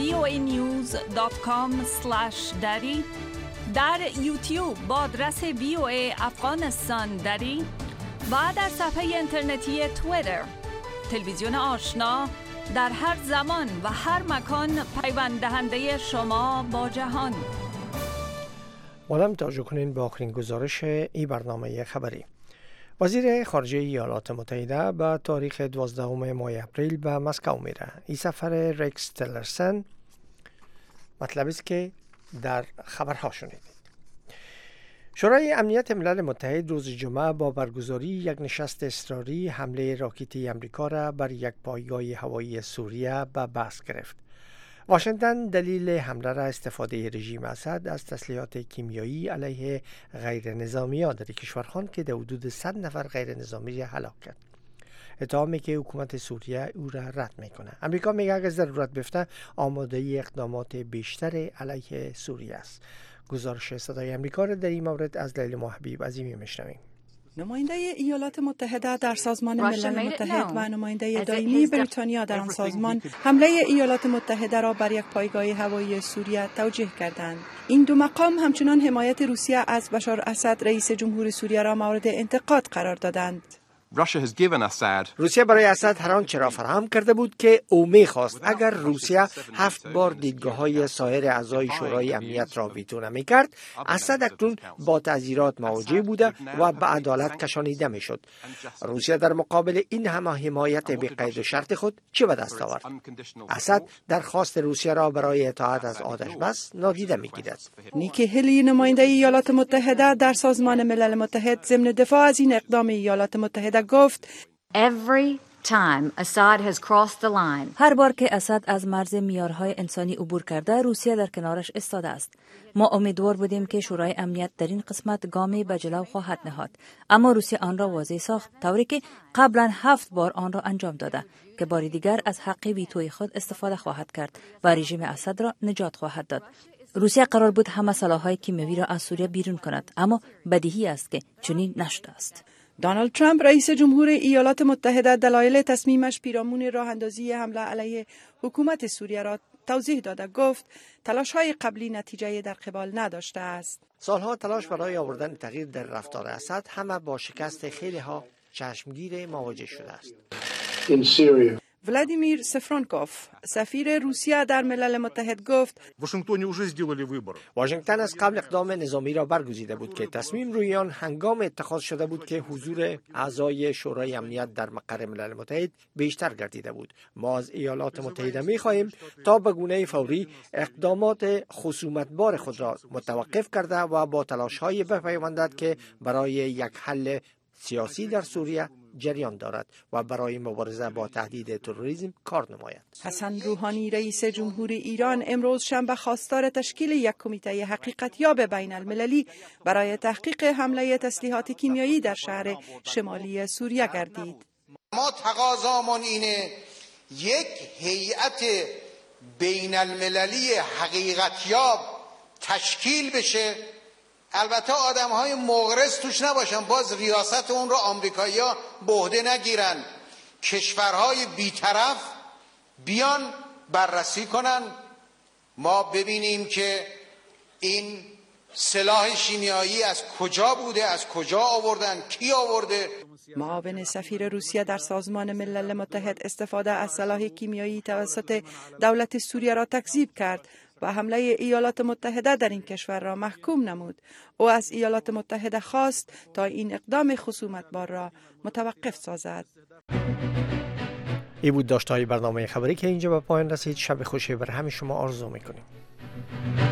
voanews.com/dari، در یوتیوب با آدرس VOA افغانستان دری و در صفحه اینترنتی توییتر. تلویزیون آشنا در هر زمان و هر مکان پیوند دهنده شما با جهان. مادام توجه کنین به آخرین گزارش این برنامه خبری. وزیر خارجه ایالات متحده به تاریخ 12 ماه اپریل به مسکو میره. این سفر رکس تلرسن مطلبی است که در خبرها شنیدید. شورای امنیت ملل متحد روز جمعه با برگزاری یک نشست اضطراری حمله راکتی امریکا را بر یک پایگاه هوایی سوریه به بحث گرفت. واشنگتن دلیل حمله را استفاده رژیم اسد از تسلیحات کیمیایی علیه غیر نظامیان در کشور که در حدود 100 نفر غیر نظامی را هلاک کرد. اتهامی که حکومت سوریه او را رد میکنه. امریکا میگه اگر ضرورت بیفته آماده اقدامات بیشتر علیه سوریه است. گزارش صدای آمریکا را در این مورد از لیلا محبیب عظیمی میشنویم. نماینده ایالات متحده در سازمان ملل متحد و نماینده دائمی بریتانیا در آن سازمان حمله ایالات متحده را بر یک پایگاه هوایی سوریه توجیه کردند. این دو مقام همچنان حمایت روسیه از بشار اسد رئیس جمهور سوریه را مورد انتقاد قرار دادند. روسیه برای اسد هر آنچه را فراهم کرده بود که او می‌خواست اگر روسیه 7 بار دیدگاه‌های سایر اعضای شورای امنیت را ویتو نمی‌کرد، اسد اکنون با تعزیرات مواجه بوده و به عدالت کشانیده می‌شد. روسیه در مقابل این همه حمایت بی قید و شرط خود چه به دست آورد؟ اسد درخواست روسیه را برای اطاعت از آتش بس نادیده می‌گیرد. نیکی هلی نماینده ایالات متحده در سازمان ملل متحد ضمن دفاع از این اقدام ایالات متحده گفت هر بار که اسد از مرز معیارهای انسانی عبور کرده، روسیه در کنارش ایستاده است. ما امیدوار بودیم که شورای امنیت در این قسمت گامی به جلو خواهد نهاد، اما روسیه آن را واضح ساخت، طوری که قبلا 7 بار آن را انجام داده که بار دیگر از حق ویتوی خود استفاده خواهد کرد و رژیم اسد را نجات خواهد داد. روسیه قرار بود همه سلاح‌های کیمیایی را از سوریه بیرون کند، اما بدیهی است که چنین نشده است. دونالد ترامپ رئیس جمهور ایالات متحده دلایل تصمیمش پیرامون راه اندازی حمله علیه حکومت سوریه را توضیح داده. گفت تلاش‌های قبلی نتیجه در قبال نداشته است. سالها تلاش برای آوردن تغییر در رفتار اسد همه با شکست خیلی‌ها چشمگیر مواجه شده است. ولادیمیر سفرانکوف سفیر روسیه در ملل متحد گفت واشنگتن از قبل اقدام نظامی را برگزیده بود که تصمیم روی آن هنگام اتخاذ شده بود که حضور اعضای شورای امنیت در مقر ملل متحد بیشتر گردیده بود. ما از ایالات متحده می‌خواهیم تا به گونه فوری اقدامات خصومتبار خود را متوقف کرده و با تلاش‌های بپیوندد که برای یک حل سیاسی در سوریه جریان دارد و برای مبارزه با تهدید تروریسم کار نماید. حسن روحانی رئیس جمهور ایران امروز شنبه خواستار تشکیل یک کمیته حقیقتیاب بین المللی برای تحقیق حمله تسلیحات کیمیایی در شهر شمالی سوریه گردید. ما تقاضامون اینه یک هیئت بین المللی حقیقتیاب تشکیل بشه البته آدم‌های مغرض توش نباشن، باز ریاست اون رو آمریکایی‌ها به عهده نگیرن، کشورهای بی‌طرف بیان بررسی کنن، ما ببینیم که این سلاح شیمیایی از کجا بوده، از کجا آوردن، کی آورده. معاون سفیر روسیه در سازمان ملل متحد استفاده از سلاح کیمیایی توسط دولت سوریه را تکذیب کرد و حمله ایالات متحده در این کشور را محکوم نمود. او از ایالات متحده خواست تا این اقدام خصومتبار را متوقف سازد. این بود داشته‌های برنامه خبری که اینجا به پایان رسید. شب خوشی بر همه شما آرزو می‌کنیم.